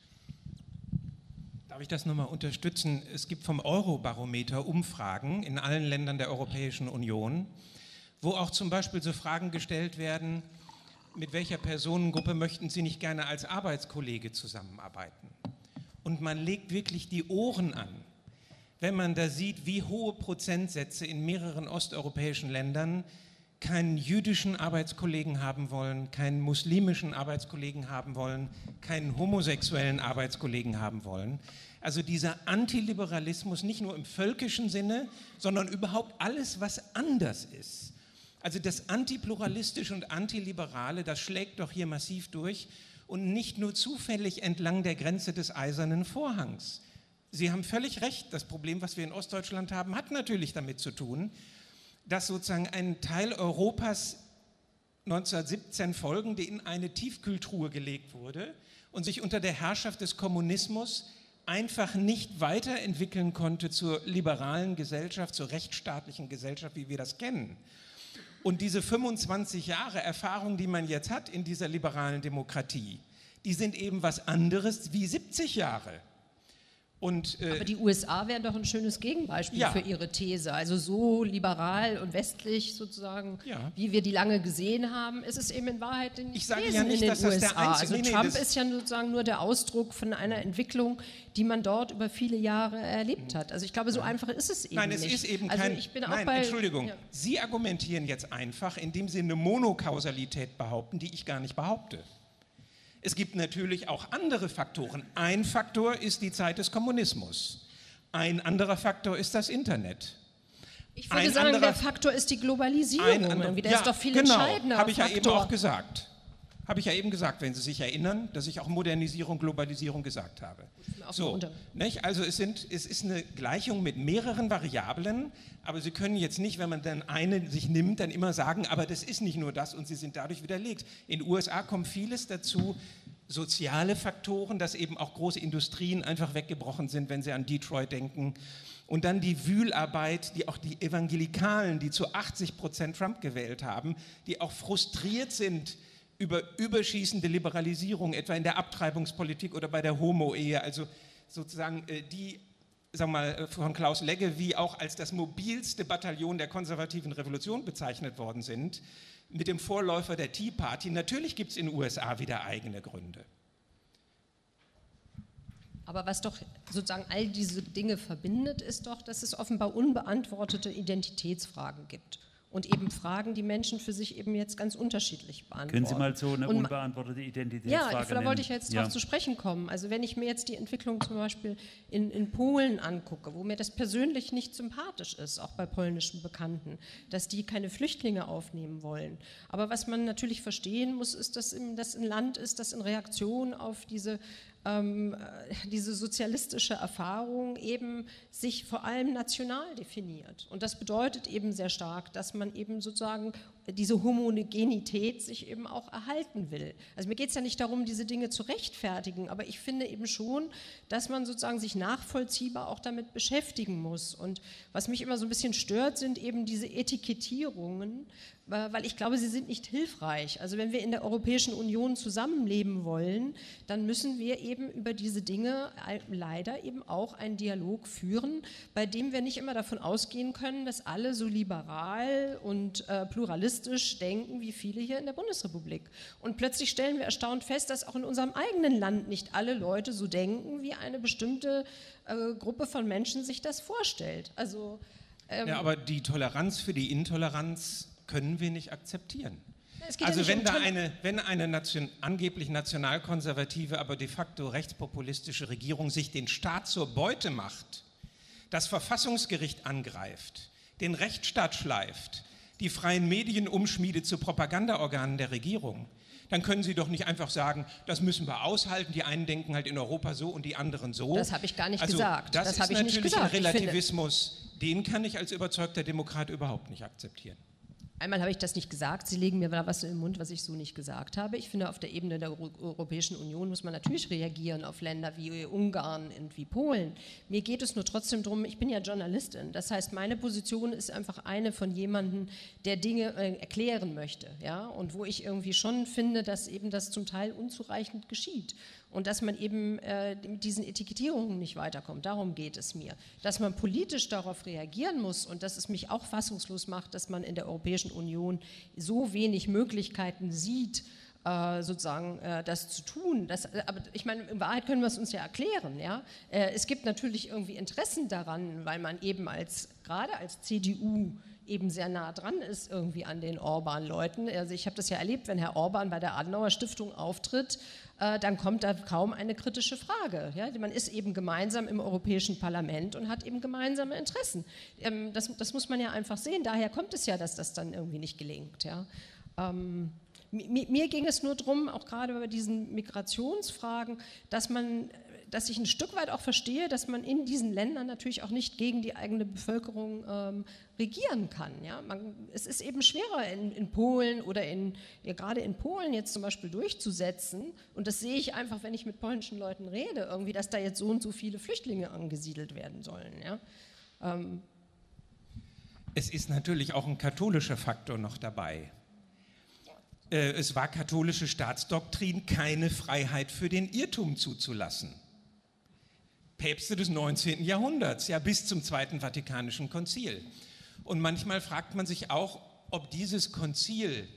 Darf ich das nochmal unterstützen? Es gibt vom Eurobarometer Umfragen in allen Ländern der Europäischen Union, wo auch zum Beispiel so Fragen gestellt werden, mit welcher Personengruppe möchten Sie nicht gerne als Arbeitskollege zusammenarbeiten? Und man legt wirklich die Ohren an, wenn man da sieht, wie hohe Prozentsätze in mehreren osteuropäischen Ländern keinen jüdischen Arbeitskollegen haben wollen, keinen muslimischen Arbeitskollegen haben wollen, keinen homosexuellen Arbeitskollegen haben wollen. Also dieser Antiliberalismus nicht nur im völkischen Sinne, sondern überhaupt alles, was anders ist. Also das Antipluralistische und Antiliberale, das schlägt doch hier massiv durch und nicht nur zufällig entlang der Grenze des Eisernen Vorhangs. Sie haben völlig recht, das Problem, was wir in Ostdeutschland haben, hat natürlich damit zu tun, dass sozusagen ein Teil Europas neunzehnhundertsiebzehn folgende in eine Tiefkühltruhe gelegt wurde und sich unter der Herrschaft des Kommunismus einfach nicht weiterentwickeln konnte zur liberalen Gesellschaft, zur rechtsstaatlichen Gesellschaft, wie wir das kennen. Und diese fünfundzwanzig Jahre Erfahrung, die man jetzt hat in dieser liberalen Demokratie, die sind eben was anderes wie siebzig Jahre. Und, äh, Aber die U S A wären doch ein schönes Gegenbeispiel ja. für ihre These. Also so liberal und westlich sozusagen, ja. wie wir die lange gesehen haben, ist es eben in Wahrheit nicht ich sage gewesen ja nicht, in den dass das U S A. der einzige, Also nee, nee, Trump das ist ja sozusagen nur der Ausdruck von einer Entwicklung, die man dort über viele Jahre erlebt hat. Also ich glaube, so einfach ist es eben Nein, es nicht. ist eben also kein... ich bin auch nein, bei, Entschuldigung, ja. Sie argumentieren jetzt einfach, indem Sie eine Monokausalität behaupten, die ich gar nicht behaupte. Es gibt natürlich auch andere Faktoren. Ein Faktor ist die Zeit des Kommunismus. Ein anderer Faktor ist das Internet. Ich würde ein sagen, anderer, der Faktor ist die Globalisierung. ein anderer, Der ja, ist doch viel genau, entscheidender. habe ich ja Faktor. eben auch gesagt. Habe ich ja eben gesagt, wenn Sie sich erinnern, dass ich auch Modernisierung, Globalisierung gesagt habe. So, nicht? Also es, sind, es ist eine Gleichung mit mehreren Variablen, aber Sie können jetzt nicht, wenn man dann eine sich nimmt, dann immer sagen, aber das ist nicht nur das und Sie sind dadurch widerlegt. In den U S A kommt vieles dazu, soziale Faktoren, dass eben auch große Industrien einfach weggebrochen sind, wenn Sie an Detroit denken. Und dann die Wühlarbeit, die auch die Evangelikalen, die zu achtzig Prozent Trump gewählt haben, die auch frustriert sind über überschießende Liberalisierung, etwa in der Abtreibungspolitik oder bei der Homo-Ehe, also sozusagen die, sagen wir mal, von Klaus Legge wie auch als das mobilste Bataillon der konservativen Revolution bezeichnet worden sind, mit dem Vorläufer der Tea Party. Natürlich gibt es in den U S A wieder eigene Gründe. Aber was doch sozusagen all diese Dinge verbindet, ist doch, dass es offenbar unbeantwortete Identitätsfragen gibt. Und eben Fragen, die Menschen für sich eben jetzt ganz unterschiedlich beantworten. Können Sie mal so eine und, unbeantwortete Identitätsfrage Ja, da nennen? wollte ich jetzt ja. darauf zu sprechen kommen. Also wenn ich mir jetzt die Entwicklung zum Beispiel in, in Polen angucke, wo mir das persönlich nicht sympathisch ist, auch bei polnischen Bekannten, dass die keine Flüchtlinge aufnehmen wollen. Aber was man natürlich verstehen muss, ist, dass das ein Land ist, das in Reaktion auf diese Ähm, diese sozialistische Erfahrung eben sich vor allem national definiert. Und das bedeutet eben sehr stark, dass man eben sozusagen diese Homogenität sich eben auch erhalten will. Also mir geht es ja nicht darum, diese Dinge zu rechtfertigen, aber ich finde eben schon, dass man sozusagen sich nachvollziehbar auch damit beschäftigen muss. Und was mich immer so ein bisschen stört, sind eben diese Etikettierungen, weil ich glaube, sie sind nicht hilfreich. Also wenn wir in der Europäischen Union zusammenleben wollen, dann müssen wir eben über diese Dinge leider eben auch einen Dialog führen, bei dem wir nicht immer davon ausgehen können, dass alle so liberal und äh, pluralistisch denken wie viele hier in der Bundesrepublik. Und plötzlich stellen wir erstaunt fest, dass auch in unserem eigenen Land nicht alle Leute so denken, wie eine bestimmte äh, Gruppe von Menschen sich das vorstellt. Also, ähm, ja, aber die Toleranz für die Intoleranz können wir nicht akzeptieren. Also ja wenn um da eine, wenn eine Nation, angeblich nationalkonservative, aber de facto rechtspopulistische Regierung sich den Staat zur Beute macht, das Verfassungsgericht angreift, den Rechtsstaat schleift, die freien Medien umschmiedet zu Propagandaorganen der Regierung, dann können Sie doch nicht einfach sagen, das müssen wir aushalten, die einen denken halt in Europa so und die anderen so. Das habe ich gar nicht also, gesagt. Das, das ist ich natürlich nicht gesagt. ein Relativismus, den kann ich als überzeugter Demokrat überhaupt nicht akzeptieren. Einmal habe ich das nicht gesagt, Sie legen mir da was in den Mund, was ich so nicht gesagt habe. Ich finde, auf der Ebene der Europäischen Union muss man natürlich reagieren auf Länder wie Ungarn und wie Polen. Mir geht es nur trotzdem darum, ich bin ja Journalistin, das heißt, meine Position ist einfach eine von jemandem, der Dinge äh, erklären möchte, ja? Und wo ich irgendwie schon finde, dass eben das zum Teil unzureichend geschieht. Und dass man eben äh, mit diesen Etikettierungen nicht weiterkommt. Darum geht es mir. Dass man politisch darauf reagieren muss und dass es mich auch fassungslos macht, dass man in der Europäischen Union so wenig Möglichkeiten sieht, äh, sozusagen äh, das zu tun. Das, aber ich meine, in Wahrheit können wir es uns ja erklären. Ja? Äh, es gibt natürlich irgendwie Interessen daran, weil man eben als, gerade als C D U, eben sehr nah dran ist irgendwie an den Orban-Leuten. Also ich habe das ja erlebt, wenn Herr Orban bei der Adenauer Stiftung auftritt, äh, dann kommt da kaum eine kritische Frage. Ja? Man ist eben gemeinsam im Europäischen Parlament und hat eben gemeinsame Interessen. Ähm, das, das muss man ja einfach sehen. Daher kommt es ja, dass das dann irgendwie nicht gelingt. Ja? Ähm, mir, mir ging es nur darum, auch gerade bei diesen Migrationsfragen, dass man dass ich ein Stück weit auch verstehe, dass man in diesen Ländern natürlich auch nicht gegen die eigene Bevölkerung ähm, regieren kann. Ja? Man, es ist eben schwerer in, in Polen oder in, ja, gerade in Polen jetzt zum Beispiel durchzusetzen, und das sehe ich einfach, wenn ich mit polnischen Leuten rede, irgendwie, dass da jetzt so und so viele Flüchtlinge angesiedelt werden sollen. Ja? Ähm. Es ist natürlich auch ein katholischer Faktor noch dabei. Äh, es war katholische Staatsdoktrin, keine Freiheit für den Irrtum zuzulassen. Päpste des neunzehnten Jahrhunderts, ja bis zum Zweiten Vatikanischen Konzil. Und manchmal fragt man sich auch, ob dieses Konzil,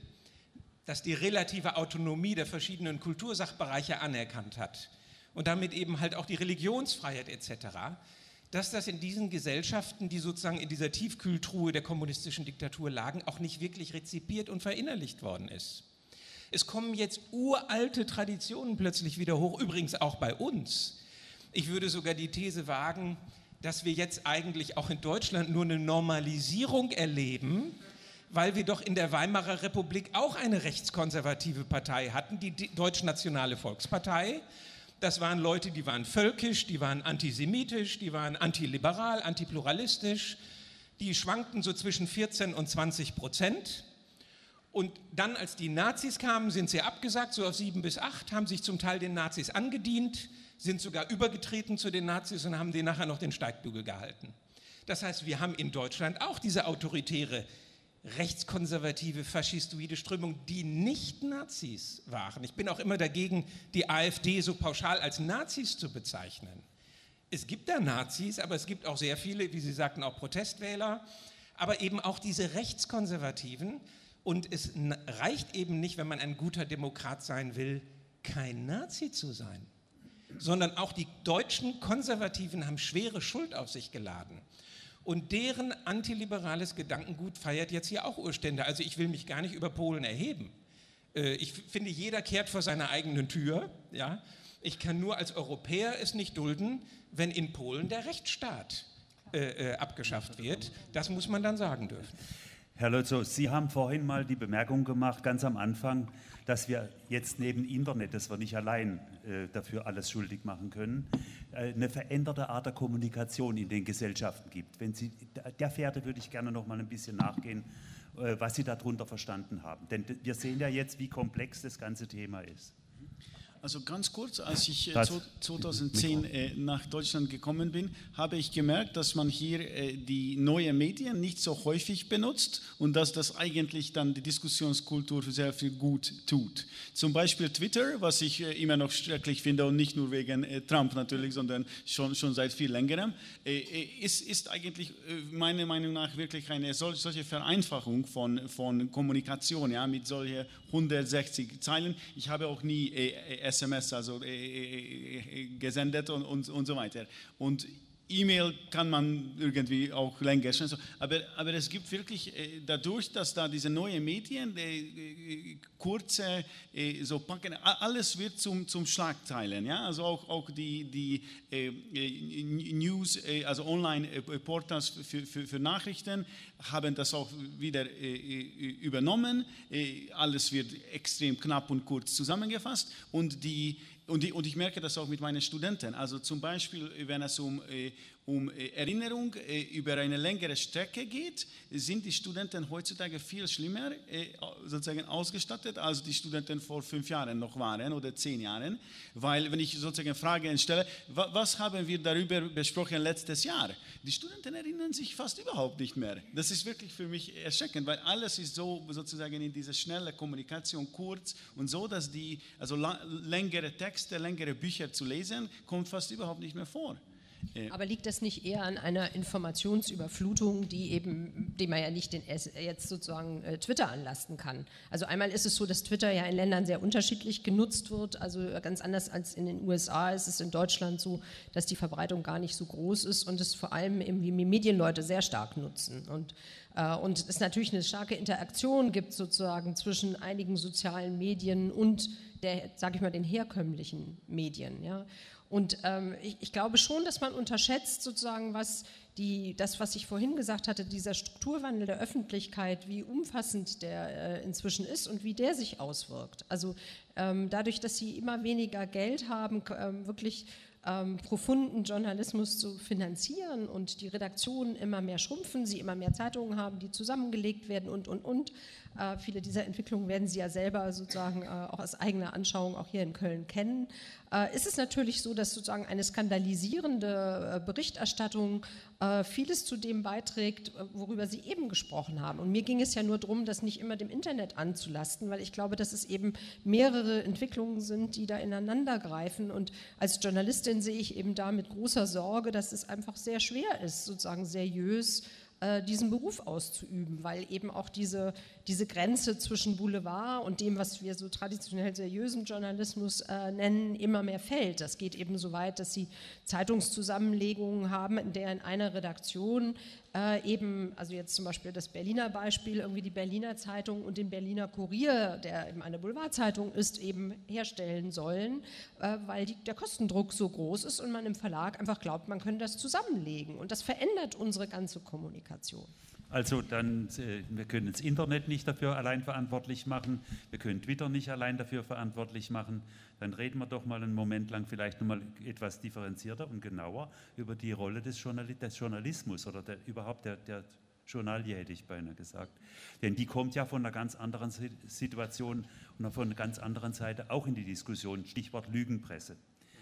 das die relative Autonomie der verschiedenen Kultursachbereiche anerkannt hat und damit eben halt auch die Religionsfreiheit et cetera, dass das in diesen Gesellschaften, die sozusagen in dieser Tiefkühltruhe der kommunistischen Diktatur lagen, auch nicht wirklich rezipiert und verinnerlicht worden ist. Es kommen jetzt uralte Traditionen plötzlich wieder hoch, übrigens auch bei uns. Ich würde sogar die These wagen, dass wir jetzt eigentlich auch in Deutschland nur eine Normalisierung erleben, weil wir doch in der Weimarer Republik auch eine rechtskonservative Partei hatten, die Deutschnationale Volkspartei. Das waren Leute, die waren völkisch, die waren antisemitisch, die waren antiliberal, antipluralistisch. Die schwankten so zwischen vierzehn und zwanzig Prozent. Und dann, als die Nazis kamen, sind sie abgesagt, so auf sieben bis acht, haben sich zum Teil den Nazis angedient, sind sogar übergetreten zu den Nazis und haben denen nachher noch den Steigbügel gehalten. Das heißt, wir haben in Deutschland auch diese autoritäre, rechtskonservative, faschistoide Strömung, die nicht Nazis waren. Ich bin auch immer dagegen, die AfD so pauschal als Nazis zu bezeichnen. Es gibt da Nazis, aber es gibt auch sehr viele, wie Sie sagten, auch Protestwähler, aber eben auch diese Rechtskonservativen. Und es reicht eben nicht, wenn man ein guter Demokrat sein will, kein Nazi zu sein, sondern auch die deutschen Konservativen haben schwere Schuld auf sich geladen. Und deren antiliberales Gedankengut feiert jetzt hier auch Urstände. Also ich will mich gar nicht über Polen erheben. Ich finde, jeder kehrt vor seiner eigenen Tür. Ja? Ich kann nur als Europäer es nicht dulden, wenn in Polen der Rechtsstaat äh, abgeschafft wird. Das muss man dann sagen dürfen. Herr Lotzo, Sie haben vorhin mal die Bemerkung gemacht, ganz am Anfang, dass wir jetzt neben Internet, das wir nicht allein äh, dafür alles schuldig machen können, äh, eine veränderte Art der Kommunikation in den Gesellschaften gibt. Wenn Sie, der Fährte würde ich gerne noch mal ein bisschen nachgehen, was Sie darunter verstanden haben. Denn wir sehen ja jetzt, wie komplex das ganze Thema ist. Also ganz kurz, als ich äh, zweitausendzehn äh, nach Deutschland gekommen bin, habe ich gemerkt, dass man hier äh, die neuen Medien nicht so häufig benutzt und dass das eigentlich dann die Diskussionskultur sehr viel gut tut. Zum Beispiel Twitter, was ich äh, immer noch schrecklich finde und nicht nur wegen äh, Trump natürlich, sondern schon, schon seit viel längerem, äh, ist, ist eigentlich äh, meiner Meinung nach wirklich eine sol solche Vereinfachung von, von Kommunikation, ja, mit solchen hundertsechzig Zeilen. Ich habe auch nie äh, S M S, also äh, gesendet und, und, und so weiter. Und E-Mail kann man irgendwie auch länger stellen. Aber, aber es gibt wirklich äh, dadurch, dass da diese neuen Medien äh, kurze äh, so packen, alles wird zum, zum Schlagzeilen. Ja? Also auch, auch die, die äh, News, äh, also Online-Portals für, für, für Nachrichten haben das auch wieder äh, übernommen. Äh, alles wird extrem knapp und kurz zusammengefasst und die Und, die, und ich merke das auch mit meinen Studenten. Also zum Beispiel, wenn es um, äh, um Erinnerung äh, über eine längere Strecke geht, sind die Studenten heutzutage viel schlimmer äh, sozusagen ausgestattet, als die Studenten vor fünf Jahren noch waren oder zehn Jahren. Weil, wenn ich sozusagen Fragen stelle, wa, was haben wir darüber besprochen letztes Jahr? Die Studenten erinnern sich fast überhaupt nicht mehr. Das ist wirklich für mich erschreckend, weil alles ist so sozusagen in dieser schnellen Kommunikation kurz und so, dass die, also längere Texte, längere Bücher zu lesen, kommt fast überhaupt nicht mehr vor. Aber liegt das nicht eher an einer Informationsüberflutung, die eben, die man ja nicht den, jetzt sozusagen äh, Twitter anlasten kann? Also einmal ist es so, dass Twitter ja in Ländern sehr unterschiedlich genutzt wird, also ganz anders als in den U S A ist es in Deutschland so, dass die Verbreitung gar nicht so groß ist und es vor allem eben die Medienleute sehr stark nutzen. Und, äh, und es natürlich eine starke Interaktion gibt sozusagen zwischen einigen sozialen Medien und der, sage ich mal, den herkömmlichen Medien, ja. Und ähm, ich, ich glaube schon, dass man unterschätzt sozusagen, was die, das, was ich vorhin gesagt hatte, dieser Strukturwandel der Öffentlichkeit, wie umfassend der äh, inzwischen ist und wie der sich auswirkt. Also ähm, dadurch, dass sie immer weniger Geld haben, ähm, wirklich ähm, profunden Journalismus zu finanzieren und die Redaktionen immer mehr schrumpfen, sie immer mehr Zeitungen haben, die zusammengelegt werden und, und, und. Äh, viele dieser Entwicklungen werden Sie ja selber sozusagen äh, auch aus eigener Anschauung auch hier in Köln kennen. Äh, ist es natürlich so, dass sozusagen eine skandalisierende äh, Berichterstattung äh, vieles zu dem beiträgt, worüber Sie eben gesprochen haben. Und mir ging es ja nur darum, das nicht immer dem Internet anzulasten, weil ich glaube, dass es eben mehrere Entwicklungen sind, die da ineinander greifen. Und als Journalistin sehe ich eben da mit großer Sorge, dass es einfach sehr schwer ist, sozusagen seriös diesen Beruf auszuüben, weil eben auch diese, diese Grenze zwischen Boulevard und dem, was wir so traditionell seriösen Journalismus äh, nennen, immer mehr fällt. Das geht eben so weit, dass sie Zeitungszusammenlegungen haben, in der in einer Redaktion äh, eben, also jetzt zum Beispiel das Berliner Beispiel, irgendwie die Berliner Zeitung und den Berliner Kurier, der eben eine Boulevardzeitung ist, eben herstellen sollen, äh, weil die, der Kostendruck so groß ist und man im Verlag einfach glaubt, man könnte das zusammenlegen. Und das verändert unsere ganze Kommunikation. Also dann, wir können das Internet nicht dafür allein verantwortlich machen, wir können Twitter nicht allein dafür verantwortlich machen, dann reden wir doch mal einen Moment lang vielleicht nochmal etwas differenzierter und genauer über die Rolle des, Journal des Journalismus oder der, überhaupt der, der Journalie, hätte ich beinahe gesagt. Denn die kommt ja von einer ganz anderen Situation und von einer ganz anderen Seite auch in die Diskussion, Stichwort Lügenpresse.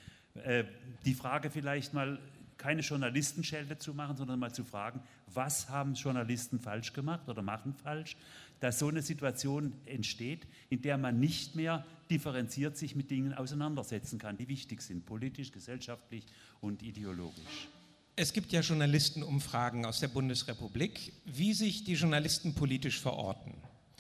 Äh, die Frage vielleicht mal, keine Journalistenschelte zu machen, sondern mal zu fragen, was haben Journalisten falsch gemacht oder machen falsch, dass so eine Situation entsteht, in der man nicht mehr differenziert sich mit Dingen auseinandersetzen kann, die wichtig sind, politisch, gesellschaftlich und ideologisch. Es gibt ja Journalistenumfragen aus der Bundesrepublik, wie sich die Journalisten politisch verorten.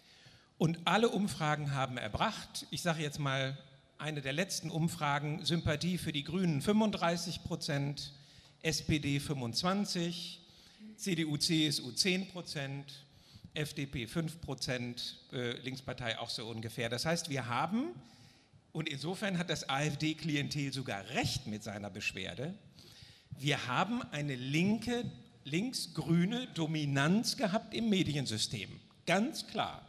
Und alle Umfragen haben erbracht, ich sage jetzt mal eine der letzten Umfragen, Sympathie für die Grünen fünfunddreißig Prozent, S P D fünfundzwanzig, C D U, C S U zehn Prozent, F D P fünf Prozent, äh, Linkspartei auch so ungefähr. Das heißt, wir haben, und insofern hat das AfD-Klientel sogar recht mit seiner Beschwerde, wir haben eine linke, linksgrüne Dominanz gehabt im Mediensystem, ganz klar.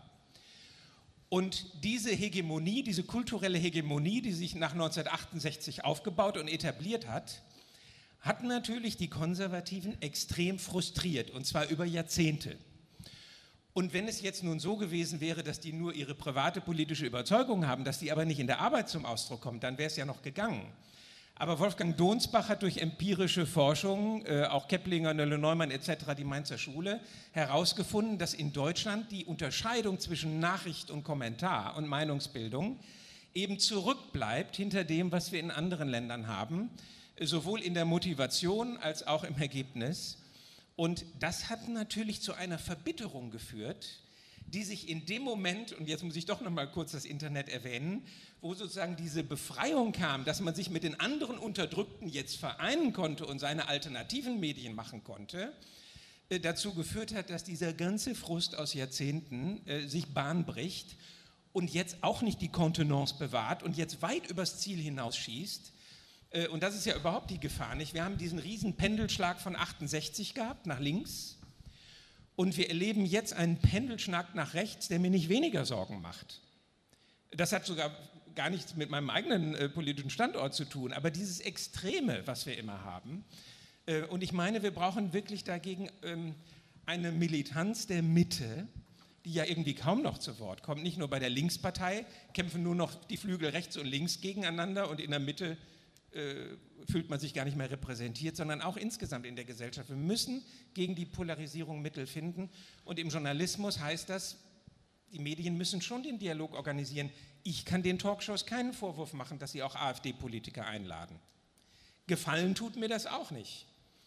Und diese Hegemonie, diese kulturelle Hegemonie, die sich nach neunzehnhundertachtundsechzig aufgebaut und etabliert hat, hat natürlich die Konservativen extrem frustriert, und zwar über Jahrzehnte. Und wenn es jetzt nun so gewesen wäre, dass die nur ihre private politische Überzeugung haben, dass die aber nicht in der Arbeit zum Ausdruck kommt, dann wäre es ja noch gegangen. Aber Wolfgang Donsbach hat durch empirische Forschung, äh, auch Keplinger, Nölle-Neumann et cetera, die Mainzer Schule, herausgefunden, dass in Deutschland die Unterscheidung zwischen Nachricht und Kommentar und Meinungsbildung eben zurückbleibt hinter dem, was wir in anderen Ländern haben, sowohl in der Motivation als auch im Ergebnis. Und das hat natürlich zu einer Verbitterung geführt, die sich in dem Moment, und jetzt muss ich doch noch mal kurz das Internet erwähnen, wo sozusagen diese Befreiung kam, dass man sich mit den anderen Unterdrückten jetzt vereinen konnte und seine alternativen Medien machen konnte, äh, dazu geführt hat, dass dieser ganze Frust aus Jahrzehnten äh, sich Bahn bricht und jetzt auch nicht die Kontenance bewahrt und jetzt weit übers Ziel hinausschießt. Äh, und das ist ja überhaupt die Gefahr, nicht? Wir haben diesen riesen Pendelschlag von achtundsechzig gehabt, nach links. Und wir erleben jetzt einen Pendelschlag nach rechts, der mir nicht weniger Sorgen macht. Das hat sogar gar nichts mit meinem eigenen äh, politischen Standort zu tun, aber dieses Extreme, was wir immer haben. Äh, und ich meine, wir brauchen wirklich dagegen ähm, eine Militanz der Mitte, die ja irgendwie kaum noch zu Wort kommt. Nicht nur bei der Linkspartei kämpfen nur noch die Flügel rechts und links gegeneinander und in der Mitte äh, fühlt man sich gar nicht mehr repräsentiert, sondern auch insgesamt in der Gesellschaft. Wir müssen gegen die Polarisierung Mittel finden und im Journalismus heißt das, die Medien müssen schon den Dialog organisieren. Ich kann den Talkshows keinen Vorwurf machen, dass sie auch AfD-Politiker einladen. Gefallen tut mir das auch nicht.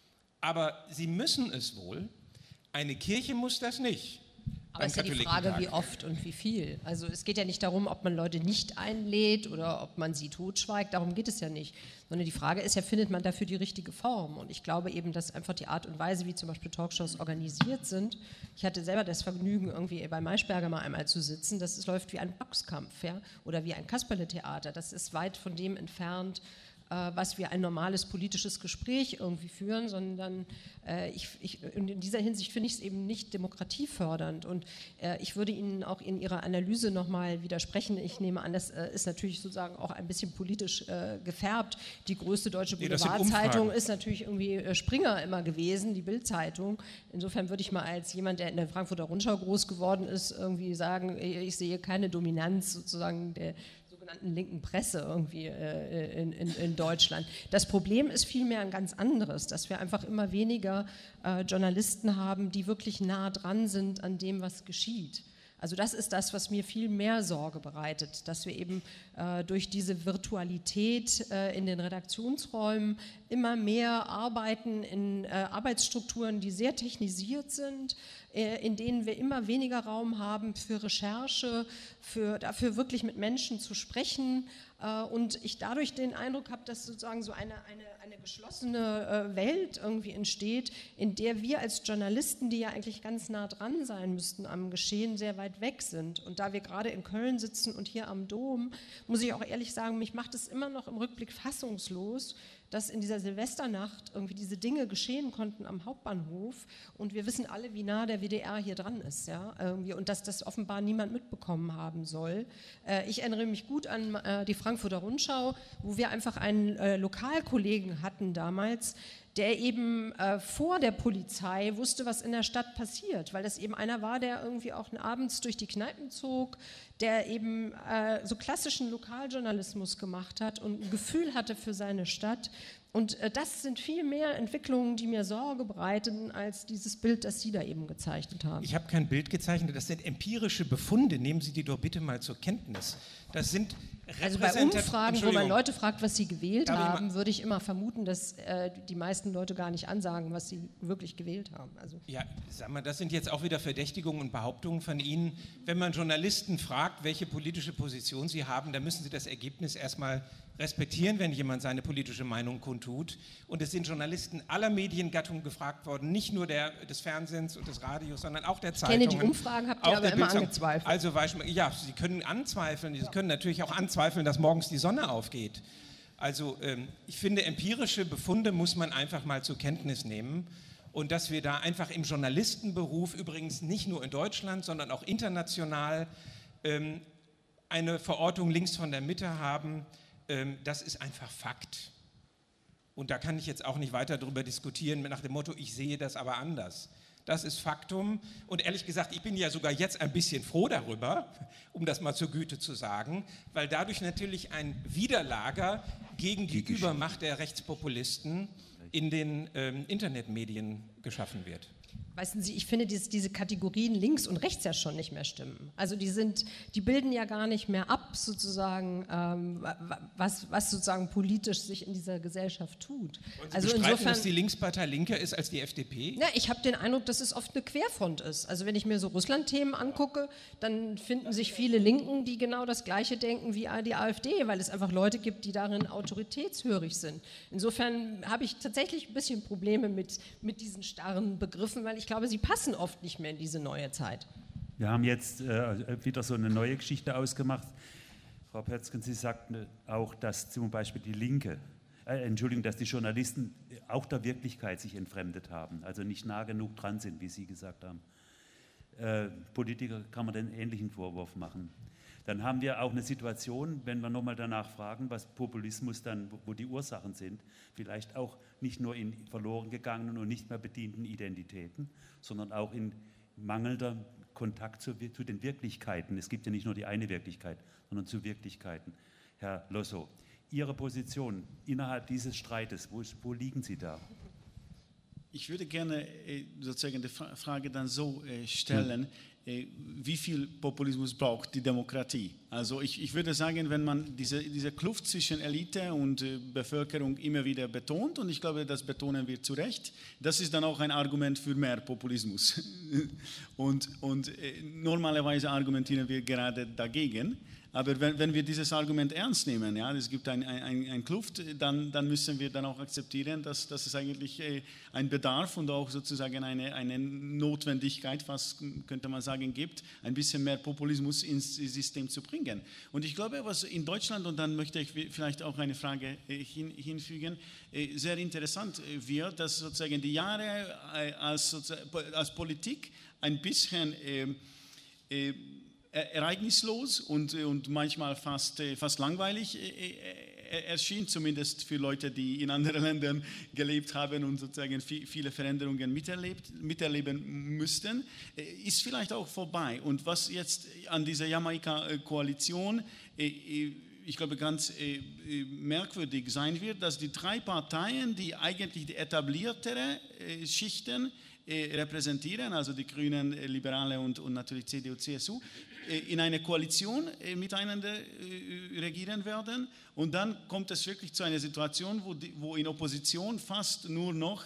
Aber sie müssen es wohl. Eine Kirche muss das nicht. Aber es ist ja die Frage, wie oft und wie viel. Also es geht ja nicht darum, ob man Leute nicht einlädt oder ob man sie totschweigt, darum geht es ja nicht. Sondern die Frage ist ja, findet man dafür die richtige Form? Und ich glaube eben, dass einfach die Art und Weise, wie zum Beispiel Talkshows organisiert sind, ich hatte selber das Vergnügen, irgendwie bei Maischberger mal einmal zu sitzen, das ist, läuft wie ein Boxkampf, ja? Oder wie ein Kasperle-Theater. Das ist weit von dem entfernt, was wir ein normales politisches Gespräch irgendwie führen, sondern äh, ich, ich, in dieser Hinsicht finde ich es eben nicht demokratiefördernd und äh, ich würde Ihnen auch in Ihrer Analyse nochmal widersprechen. Ich nehme an, das äh, ist natürlich sozusagen auch ein bisschen politisch äh, gefärbt. Die größte deutsche Boulevardzeitung nee, ist natürlich irgendwie äh, Springer immer gewesen, die Bild-Zeitung. Insofern würde ich mal als jemand, der in der Frankfurter Rundschau groß geworden ist, irgendwie sagen, ich sehe keine Dominanz sozusagen der sogenannten linken Presse irgendwie äh, in, in, in Deutschland. Das Problem ist vielmehr ein ganz anderes, dass wir einfach immer weniger äh, Journalisten haben, die wirklich nah dran sind an dem, was geschieht. Also das ist das, was mir viel mehr Sorge bereitet, dass wir eben äh, durch diese Virtualität äh, in den Redaktionsräumen immer mehr arbeiten in äh, Arbeitsstrukturen, die sehr technisiert sind, äh, in denen wir immer weniger Raum haben für Recherche, für, dafür wirklich mit Menschen zu sprechen. Äh, und ich dadurch den Eindruck habe, dass sozusagen so eine, eine, eine geschlossene äh, Welt irgendwie entsteht, in der wir als Journalisten, die ja eigentlich ganz nah dran sein müssten am Geschehen, sehr weit weg sind. Und da wir gerade in Köln sitzen und hier am Dom, muss ich auch ehrlich sagen, mich macht es immer noch im Rückblick fassungslos, dass in dieser Silvesternacht irgendwie diese Dinge geschehen konnten am Hauptbahnhof und wir wissen alle, wie nah der W D R hier dran ist, ja, irgendwie, und dass das offenbar niemand mitbekommen haben soll. Äh, ich erinnere mich gut an äh, die Frankfurter Rundschau, wo wir einfach einen äh, Lokalkollegen hatten damals, der eben äh, vor der Polizei wusste, was in der Stadt passiert, weil das eben einer war, der irgendwie auch abends durch die Kneipen zog, der eben äh, so klassischen Lokaljournalismus gemacht hat und ein Gefühl hatte für seine Stadt. Und äh, das sind viel mehr Entwicklungen, die mir Sorge bereiten, als dieses Bild, das Sie da eben gezeichnet haben. Ich habe kein Bild gezeichnet, das sind empirische Befunde, nehmen Sie die doch bitte mal zur Kenntnis. Das sind Also bei Umfragen, wo man Leute fragt, was sie gewählt Darf haben, würde ich immer vermuten, dass äh, die meisten Leute gar nicht ansagen, was sie wirklich gewählt haben. Also ja, sag mal, das sind jetzt auch wieder Verdächtigungen und Behauptungen von Ihnen. Wenn man Journalisten fragt, welche politische Position sie haben, dann müssen sie das Ergebnis erstmal respektieren, wenn jemand seine politische Meinung kundtut. Und es sind Journalisten aller Mediengattungen gefragt worden, nicht nur der, des Fernsehens und des Radios, sondern auch der Zeitungen. Ich kenne die Umfragen, habt ihr aber immer angezweifelt. Also, ja, Sie können anzweifeln, Sie können natürlich auch anzweifeln, dass morgens die Sonne aufgeht. Also ähm, ich finde, empirische Befunde muss man einfach mal zur Kenntnis nehmen und dass wir da einfach im Journalistenberuf, übrigens nicht nur in Deutschland, sondern auch international, ähm, eine Verortung links von der Mitte haben, ähm, das ist einfach Fakt. Und da kann ich jetzt auch nicht weiter darüber diskutieren nach dem Motto, ich sehe das aber anders. Das ist Faktum. Und ehrlich gesagt, ich bin ja sogar jetzt ein bisschen froh darüber, um das mal zur Güte zu sagen, weil dadurch natürlich ein Widerlager gegen die Übermacht der Rechtspopulisten in den ähm, Internetmedien geschaffen wird. Weißen Sie, ich finde, diese, diese Kategorien links und rechts ja schon nicht mehr stimmen. Also die sind, die bilden ja gar nicht mehr ab, sozusagen, ähm, was, was sozusagen politisch sich in dieser Gesellschaft tut. Und Sie also bestreiten, insofern, dass die Linkspartei linker ist als die F D P? Ja, ich habe den Eindruck, dass es oft eine Querfront ist. Also wenn ich mir so Russland-Themen angucke, dann finden sich viele Linken, die genau das Gleiche denken wie die AfD, weil es einfach Leute gibt, die darin autoritätshörig sind. Insofern habe ich tatsächlich ein bisschen Probleme mit, mit diesen starren Begriffen, weil ich glaube, sie passen oft nicht mehr in diese neue Zeit. Wir haben jetzt äh, wieder so eine neue Geschichte ausgemacht. Frau Pörzgen, Sie sagten auch, dass zum Beispiel die Linke, äh, Entschuldigung, dass die Journalisten auch der Wirklichkeit sich entfremdet haben, also nicht nah genug dran sind, wie Sie gesagt haben. Äh, Politiker kann man den ähnlichen Vorwurf machen. Dann haben wir auch eine Situation, wenn wir nochmal danach fragen, was Populismus dann, wo die Ursachen sind, vielleicht auch nicht nur in verloren gegangenen und nicht mehr bedienten Identitäten, sondern auch in mangelnder Kontakt zu, zu den Wirklichkeiten. Es gibt ja nicht nur die eine Wirklichkeit, sondern zu Wirklichkeiten. Herr Losso, Ihre Position innerhalb dieses Streites, wo, wo liegen Sie da? Ich würde gerne sozusagen die Frage dann so stellen, wie viel Populismus braucht die Demokratie? Also ich, ich würde sagen, wenn man diese, diese Kluft zwischen Elite und Bevölkerung immer wieder betont, und ich glaube, das betonen wir zu Recht, das ist dann auch ein Argument für mehr Populismus. Und, und normalerweise argumentieren wir gerade dagegen. Aber wenn, wenn wir dieses Argument ernst nehmen, ja, es gibt ein, ein, ein Kluft, dann, dann müssen wir dann auch akzeptieren, dass, dass es eigentlich äh, ein Bedarf und auch sozusagen eine, eine Notwendigkeit, fast könnte man sagen, gibt, ein bisschen mehr Populismus ins System zu bringen. Und ich glaube, was in Deutschland, und dann möchte ich vielleicht auch eine Frage äh, hin, hinfügen, äh, sehr interessant wird, dass sozusagen die Jahre äh, als, als Politik ein bisschen äh, äh, ereignislos und, und manchmal fast, fast langweilig erschien, zumindest für Leute, die in anderen Ländern gelebt haben und sozusagen viele Veränderungen miterlebt, miterleben müssten, ist vielleicht auch vorbei. Und was jetzt an dieser Jamaika-Koalition, ich glaube, ganz merkwürdig sein wird, dass die drei Parteien, die eigentlich die etabliertere Schichten repräsentieren, also die Grünen, Liberale und, und natürlich C D U, C S U, in einer Koalition miteinander regieren werden. Und dann kommt es wirklich zu einer Situation, wo, die, wo in Opposition fast nur noch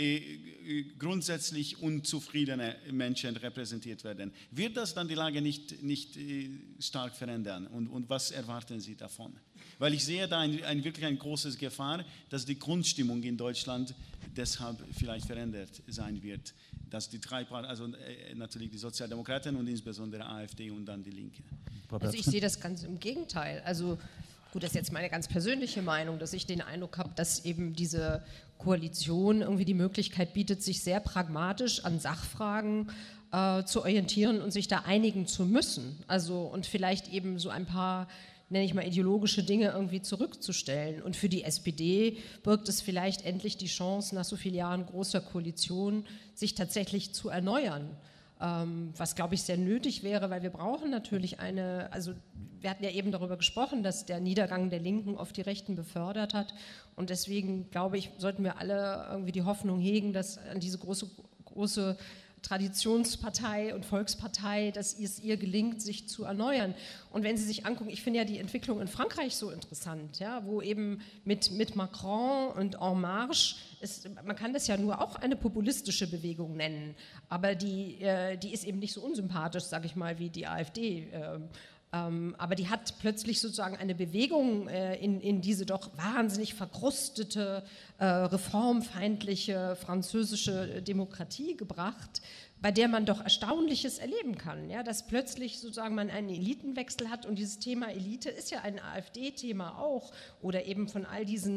grundsätzlich unzufriedene Menschen repräsentiert werden. Wird das dann die Lage nicht, nicht stark verändern? Und, und was erwarten Sie davon? Weil ich sehe da ein, ein, wirklich eine große Gefahr, dass die Grundstimmung in Deutschland deshalb vielleicht verändert sein wird. Dass die drei Parteien, also äh, natürlich die Sozialdemokraten und insbesondere AfD und dann die Linke. Also ich sehe das ganz im Gegenteil. Also gut, das ist jetzt meine ganz persönliche Meinung, dass ich den Eindruck habe, dass eben diese Koalition irgendwie die Möglichkeit bietet, sich sehr pragmatisch an Sachfragen äh, zu orientieren und sich da einigen zu müssen. Also und vielleicht eben so ein paar, nenne ich mal, ideologische Dinge irgendwie zurückzustellen. Und für die S P D birgt es vielleicht endlich die Chance, nach so vielen Jahren großer Koalition sich tatsächlich zu erneuern. Ähm, was, glaube ich, sehr nötig wäre, weil wir brauchen natürlich eine, also wir hatten ja eben darüber gesprochen, dass der Niedergang der Linken oft die Rechten befördert hat. Und deswegen, glaube ich, sollten wir alle irgendwie die Hoffnung hegen, dass an diese große, große Traditionspartei und Volkspartei, dass es ihr gelingt, sich zu erneuern. Und wenn Sie sich angucken, ich finde ja die Entwicklung in Frankreich so interessant, ja, wo eben mit, mit Macron und En Marche, ist, man kann das ja nur auch eine populistische Bewegung nennen, aber die, äh, die ist eben nicht so unsympathisch, sage ich mal, wie die AfD. Äh, Ähm, aber die hat plötzlich sozusagen eine Bewegung äh, in, in diese doch wahnsinnig verkrustete, äh, reformfeindliche französische Demokratie gebracht, bei der man doch Erstaunliches erleben kann, ja, dass plötzlich sozusagen man einen Elitenwechsel hat und dieses Thema Elite ist ja ein AfD-Thema auch oder eben von all diesen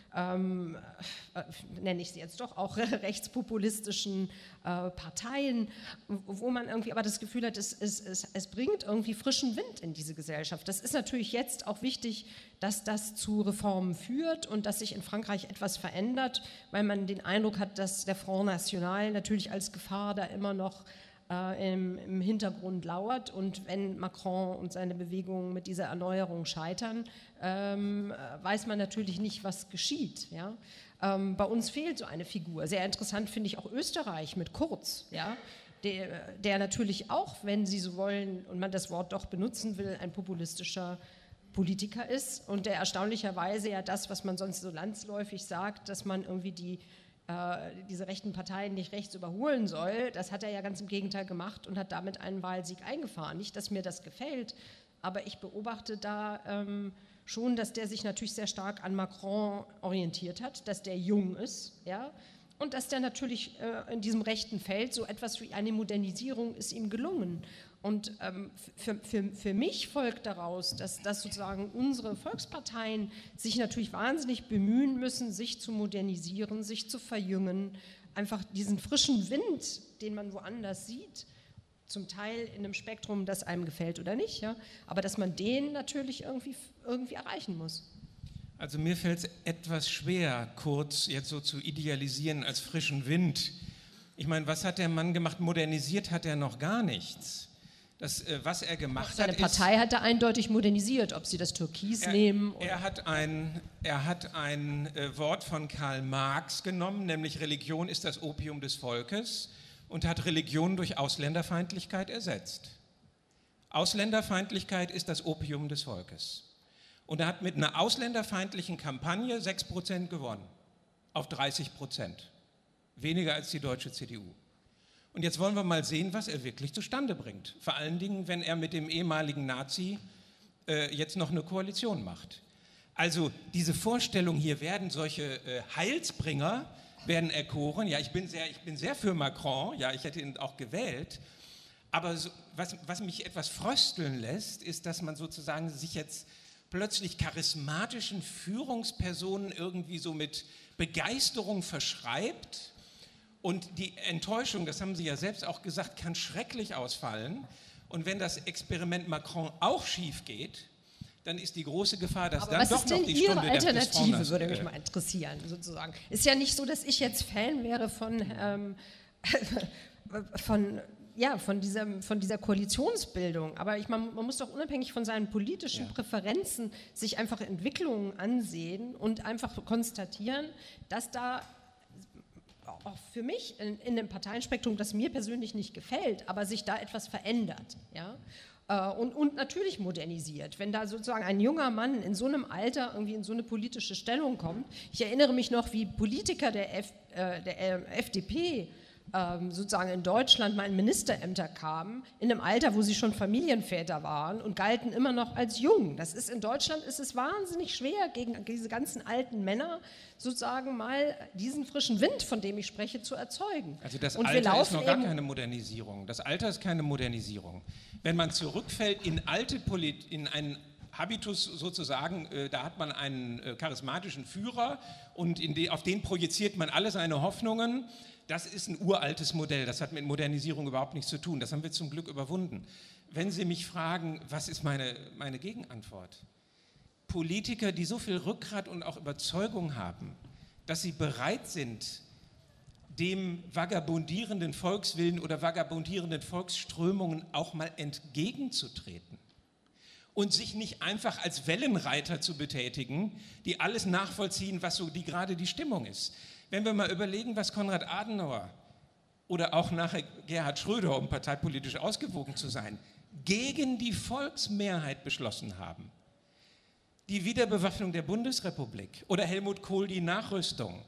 ähm, äh, nenne ich sie jetzt doch, auch rechtspopulistischen äh, Parteien, wo man irgendwie aber das Gefühl hat, es, es, es, es bringt irgendwie frischen Wind in diese Gesellschaft. Das ist natürlich jetzt auch wichtig, dass das zu Reformen führt und dass sich in Frankreich etwas verändert, weil man den Eindruck hat, dass der Front National natürlich als Gefahr da immer noch äh, im, im Hintergrund lauert, und wenn Macron und seine Bewegungen mit dieser Erneuerung scheitern, ähm, weiß man natürlich nicht, was geschieht. Ja? Ähm, bei uns fehlt so eine Figur. Sehr interessant finde ich auch Österreich mit Kurz, ja? der, der natürlich auch, wenn Sie so wollen und man das Wort doch benutzen will, ein populistischer Politiker ist und der erstaunlicherweise ja das, was man sonst so landsläufig sagt, dass man irgendwie die diese rechten Parteien nicht rechts überholen soll, das hat er ja ganz im Gegenteil gemacht und hat damit einen Wahlsieg eingefahren. Nicht, dass mir das gefällt, aber ich beobachte da ähm, schon, dass der sich natürlich sehr stark an Macron orientiert hat, dass der jung ist, ja, und dass der natürlich äh, in diesem rechten Feld so etwas wie eine Modernisierung ist ihm gelungen. Und ähm, für, für, für mich folgt daraus, dass, dass sozusagen unsere Volksparteien sich natürlich wahnsinnig bemühen müssen, sich zu modernisieren, sich zu verjüngen, einfach diesen frischen Wind, den man woanders sieht, zum Teil in einem Spektrum, das einem gefällt oder nicht, ja, aber dass man den natürlich irgendwie, irgendwie erreichen muss. Also mir fällt es etwas schwer, Kurz jetzt so zu idealisieren als frischen Wind. Ich meine, was hat der Mann gemacht? Modernisiert hat er noch gar nichts. Das, was er gemacht Seine hat, Partei ist, hat er eindeutig modernisiert, ob sie das Türkis er, nehmen. Oder er hat ein, er hat ein äh, Wort von Karl Marx genommen, nämlich Religion ist das Opium des Volkes, und hat Religion durch Ausländerfeindlichkeit ersetzt. Ausländerfeindlichkeit ist das Opium des Volkes. Und er hat mit einer ausländerfeindlichen Kampagne sechs Prozent gewonnen, auf dreißig Prozent. Weniger als die deutsche C D U. Und jetzt wollen wir mal sehen, was er wirklich zustande bringt. Vor allen Dingen, wenn er mit dem ehemaligen Nazi äh, jetzt noch eine Koalition macht. Also diese Vorstellung, hier werden solche äh, Heilsbringer, werden erkoren. Ja, ich bin sehr, ich bin sehr für Macron, ja, ich hätte ihn auch gewählt. Aber so, was, was mich etwas frösteln lässt, ist, dass man sozusagen sich jetzt plötzlich charismatischen Führungspersonen irgendwie so mit Begeisterung verschreibt. Und die Enttäuschung, das haben Sie ja selbst auch gesagt, kann schrecklich ausfallen. Und wenn das Experiment Macron auch schief geht, dann ist die große Gefahr, dass Aber dann was doch ist noch denn die Ihre Stunde Alternative, des würde mich äh, mal interessieren, sozusagen. Ist ja nicht so, dass ich jetzt Fan wäre von, ähm, von, ja, von, dieser, von dieser Koalitionsbildung. Aber ich, man, man muss doch unabhängig von seinen politischen Ja. Präferenzen sich einfach Entwicklungen ansehen und einfach konstatieren, dass da auch für mich in, in dem Parteienspektrum, das mir persönlich nicht gefällt, aber sich da etwas verändert, ja, äh, und, und natürlich modernisiert. Wenn da sozusagen ein junger Mann in so einem Alter irgendwie in so eine politische Stellung kommt, ich erinnere mich noch, wie Politiker der, F, äh, der äh, F D P ähm, sozusagen in Deutschland mal in Ministerämter kamen, in einem Alter, wo sie schon Familienväter waren und galten immer noch als jung. Das ist in Deutschland ist es wahnsinnig schwer, gegen diese ganzen alten Männer sozusagen mal diesen frischen Wind, von dem ich spreche, zu erzeugen. Also das und Alter wir ist noch gar eben, keine Modernisierung. Das Alter ist keine Modernisierung. Wenn man zurückfällt in alte Polit, in einen Habitus sozusagen, äh, da hat man einen äh, charismatischen Führer und in de, auf den projiziert man alle seine Hoffnungen. Das ist ein uraltes Modell, das hat mit Modernisierung überhaupt nichts zu tun. Das haben wir zum Glück überwunden. Wenn Sie mich fragen, was ist meine, meine Gegenantwort? Politiker, die so viel Rückgrat und auch Überzeugung haben, dass sie bereit sind, dem vagabundierenden Volkswillen oder vagabundierenden Volksströmungen auch mal entgegenzutreten und sich nicht einfach als Wellenreiter zu betätigen, die alles nachvollziehen, was so die, gerade die Stimmung ist. Wenn wir mal überlegen, was Konrad Adenauer oder auch nachher Gerhard Schröder, um parteipolitisch ausgewogen zu sein, gegen die Volksmehrheit beschlossen haben, die Wiederbewaffnung der Bundesrepublik oder Helmut Kohl die Nachrüstung,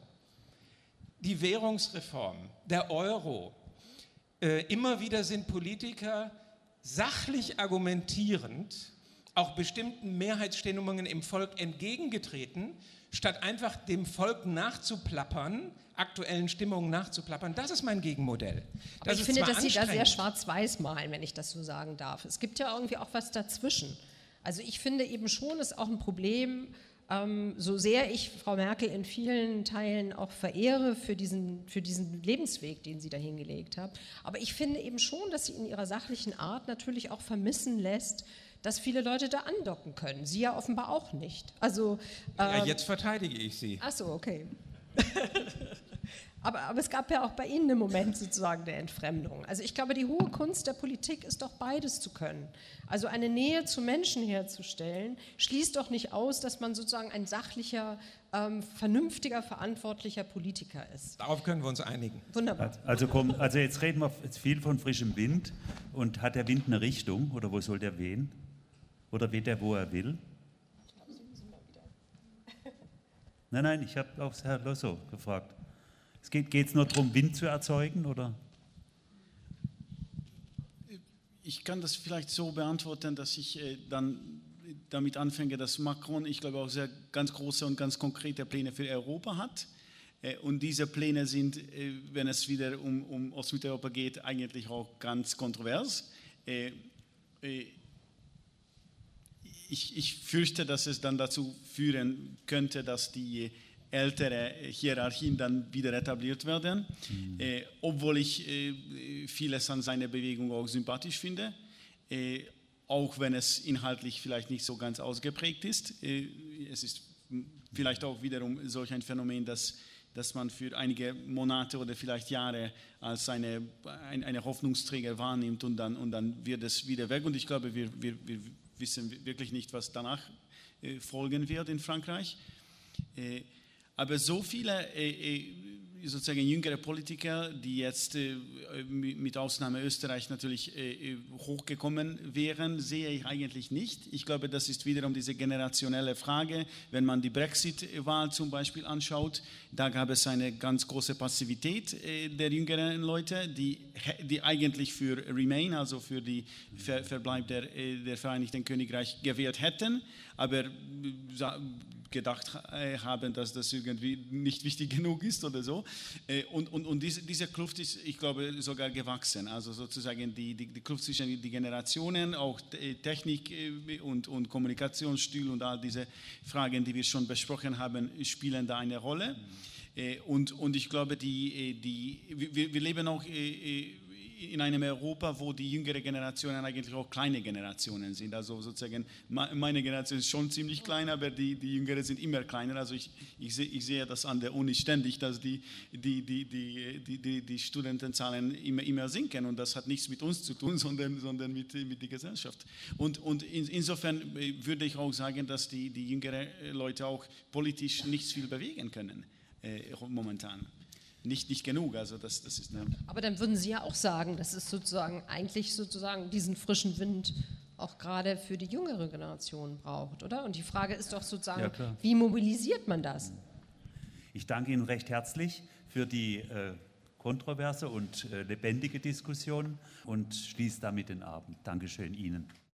die Währungsreform, der Euro, äh, immer wieder sind Politiker sachlich argumentierend auch bestimmten Mehrheitsstimmungen im Volk entgegengetreten, statt einfach dem Volk nachzuplappern, aktuellen Stimmungen nachzuplappern. Das ist mein Gegenmodell. Das Aber ich ist finde, zwar dass Sie da sehr anstrengend. schwarz-weiß malen, wenn ich das so sagen darf. Es gibt ja irgendwie auch was dazwischen. Also ich finde eben schon, es ist auch ein Problem, ähm, so sehr ich Frau Merkel in vielen Teilen auch verehre für diesen, für diesen Lebensweg, den sie da hingelegt hat, aber ich finde eben schon, dass sie in ihrer sachlichen Art natürlich auch vermissen lässt, dass viele Leute da andocken können. Sie ja offenbar auch nicht. Also, ähm, ja, jetzt verteidige ich Sie. Ach so, okay. aber, aber es gab ja auch bei Ihnen einen Moment sozusagen der Entfremdung. Also ich glaube, die hohe Kunst der Politik ist doch beides zu können. Also eine Nähe zu Menschen herzustellen, schließt doch nicht aus, dass man sozusagen ein sachlicher, ähm, vernünftiger, verantwortlicher Politiker ist. Darauf können wir uns einigen. Wunderbar. Also, komm, also jetzt reden wir jetzt viel von frischem Wind. Und hat der Wind eine Richtung oder wo soll der wehen? Oder weht er, wo er will? Nein, nein, ich habe auch Herrn Losso gefragt. Es geht es nur darum, Wind zu erzeugen, oder? Ich kann das vielleicht so beantworten, dass ich äh, dann damit anfange, dass Macron, ich glaube, auch sehr ganz große und ganz konkrete Pläne für Europa hat. Äh, und diese Pläne sind, äh, wenn es wieder um, um Ostmitteleuropa geht, eigentlich auch ganz kontrovers. Äh, äh, Ich, ich fürchte, dass es dann dazu führen könnte, dass die ältere Hierarchien dann wieder etabliert werden, mhm. äh, obwohl ich äh, vieles an seiner Bewegung auch sympathisch finde, äh, auch wenn es inhaltlich vielleicht nicht so ganz ausgeprägt ist. Äh, es ist vielleicht auch wiederum solch ein Phänomen, dass, dass man für einige Monate oder vielleicht Jahre als eine, ein, eine Hoffnungsträger wahrnimmt und dann, und dann wird es wieder weg. Und ich glaube, wir, wir, wir wissen wirklich nicht, was danach äh, folgen wird in Frankreich. Äh, aber so viele äh, sozusagen jüngere Politiker, die jetzt äh, mit Ausnahme Österreich natürlich äh, hochgekommen wären, sehe ich eigentlich nicht. Ich glaube, das ist wiederum diese generationelle Frage. Wenn man die Brexit-Wahl zum Beispiel anschaut, da gab es eine ganz große Passivität äh, der jüngeren Leute, die, die eigentlich für Remain, also für die Ver Verbleib der, der Vereinigten Königreich gewählt hätten, aber gedacht haben, dass das irgendwie nicht wichtig genug ist oder so. Und, und, und diese, diese Kluft ist, ich glaube, sogar gewachsen. Also sozusagen die, die, die Kluft zwischen den Generationen, auch Technik und, und Kommunikationsstil und all diese Fragen, die wir schon besprochen haben, spielen da eine Rolle. Und, und ich glaube, die, die, wir, wir leben auch in einem Europa, wo die jüngere Generationen eigentlich auch kleine Generationen sind. Also sozusagen, meine Generation ist schon ziemlich klein, aber die, die Jüngeren sind immer kleiner. Also ich, ich, sehe, ich sehe das an der Uni ständig, dass die, die, die, die, die, die, die Studentenzahlen immer, immer sinken. Und das hat nichts mit uns zu tun, sondern, sondern mit, mit der Gesellschaft. Und, und in, insofern würde ich auch sagen, dass die, die jüngeren Leute auch politisch nicht viel bewegen können, äh, momentan. Nicht, nicht genug, also das, das ist eine. Aber dann würden Sie ja auch sagen, dass es sozusagen eigentlich sozusagen diesen frischen Wind auch gerade für die jüngere Generation braucht, oder? Und die Frage ist doch sozusagen, ja, wie mobilisiert man das? Ich danke Ihnen recht herzlich für die äh, kontroverse und äh, lebendige Diskussion und schließe damit den Abend. Dankeschön Ihnen.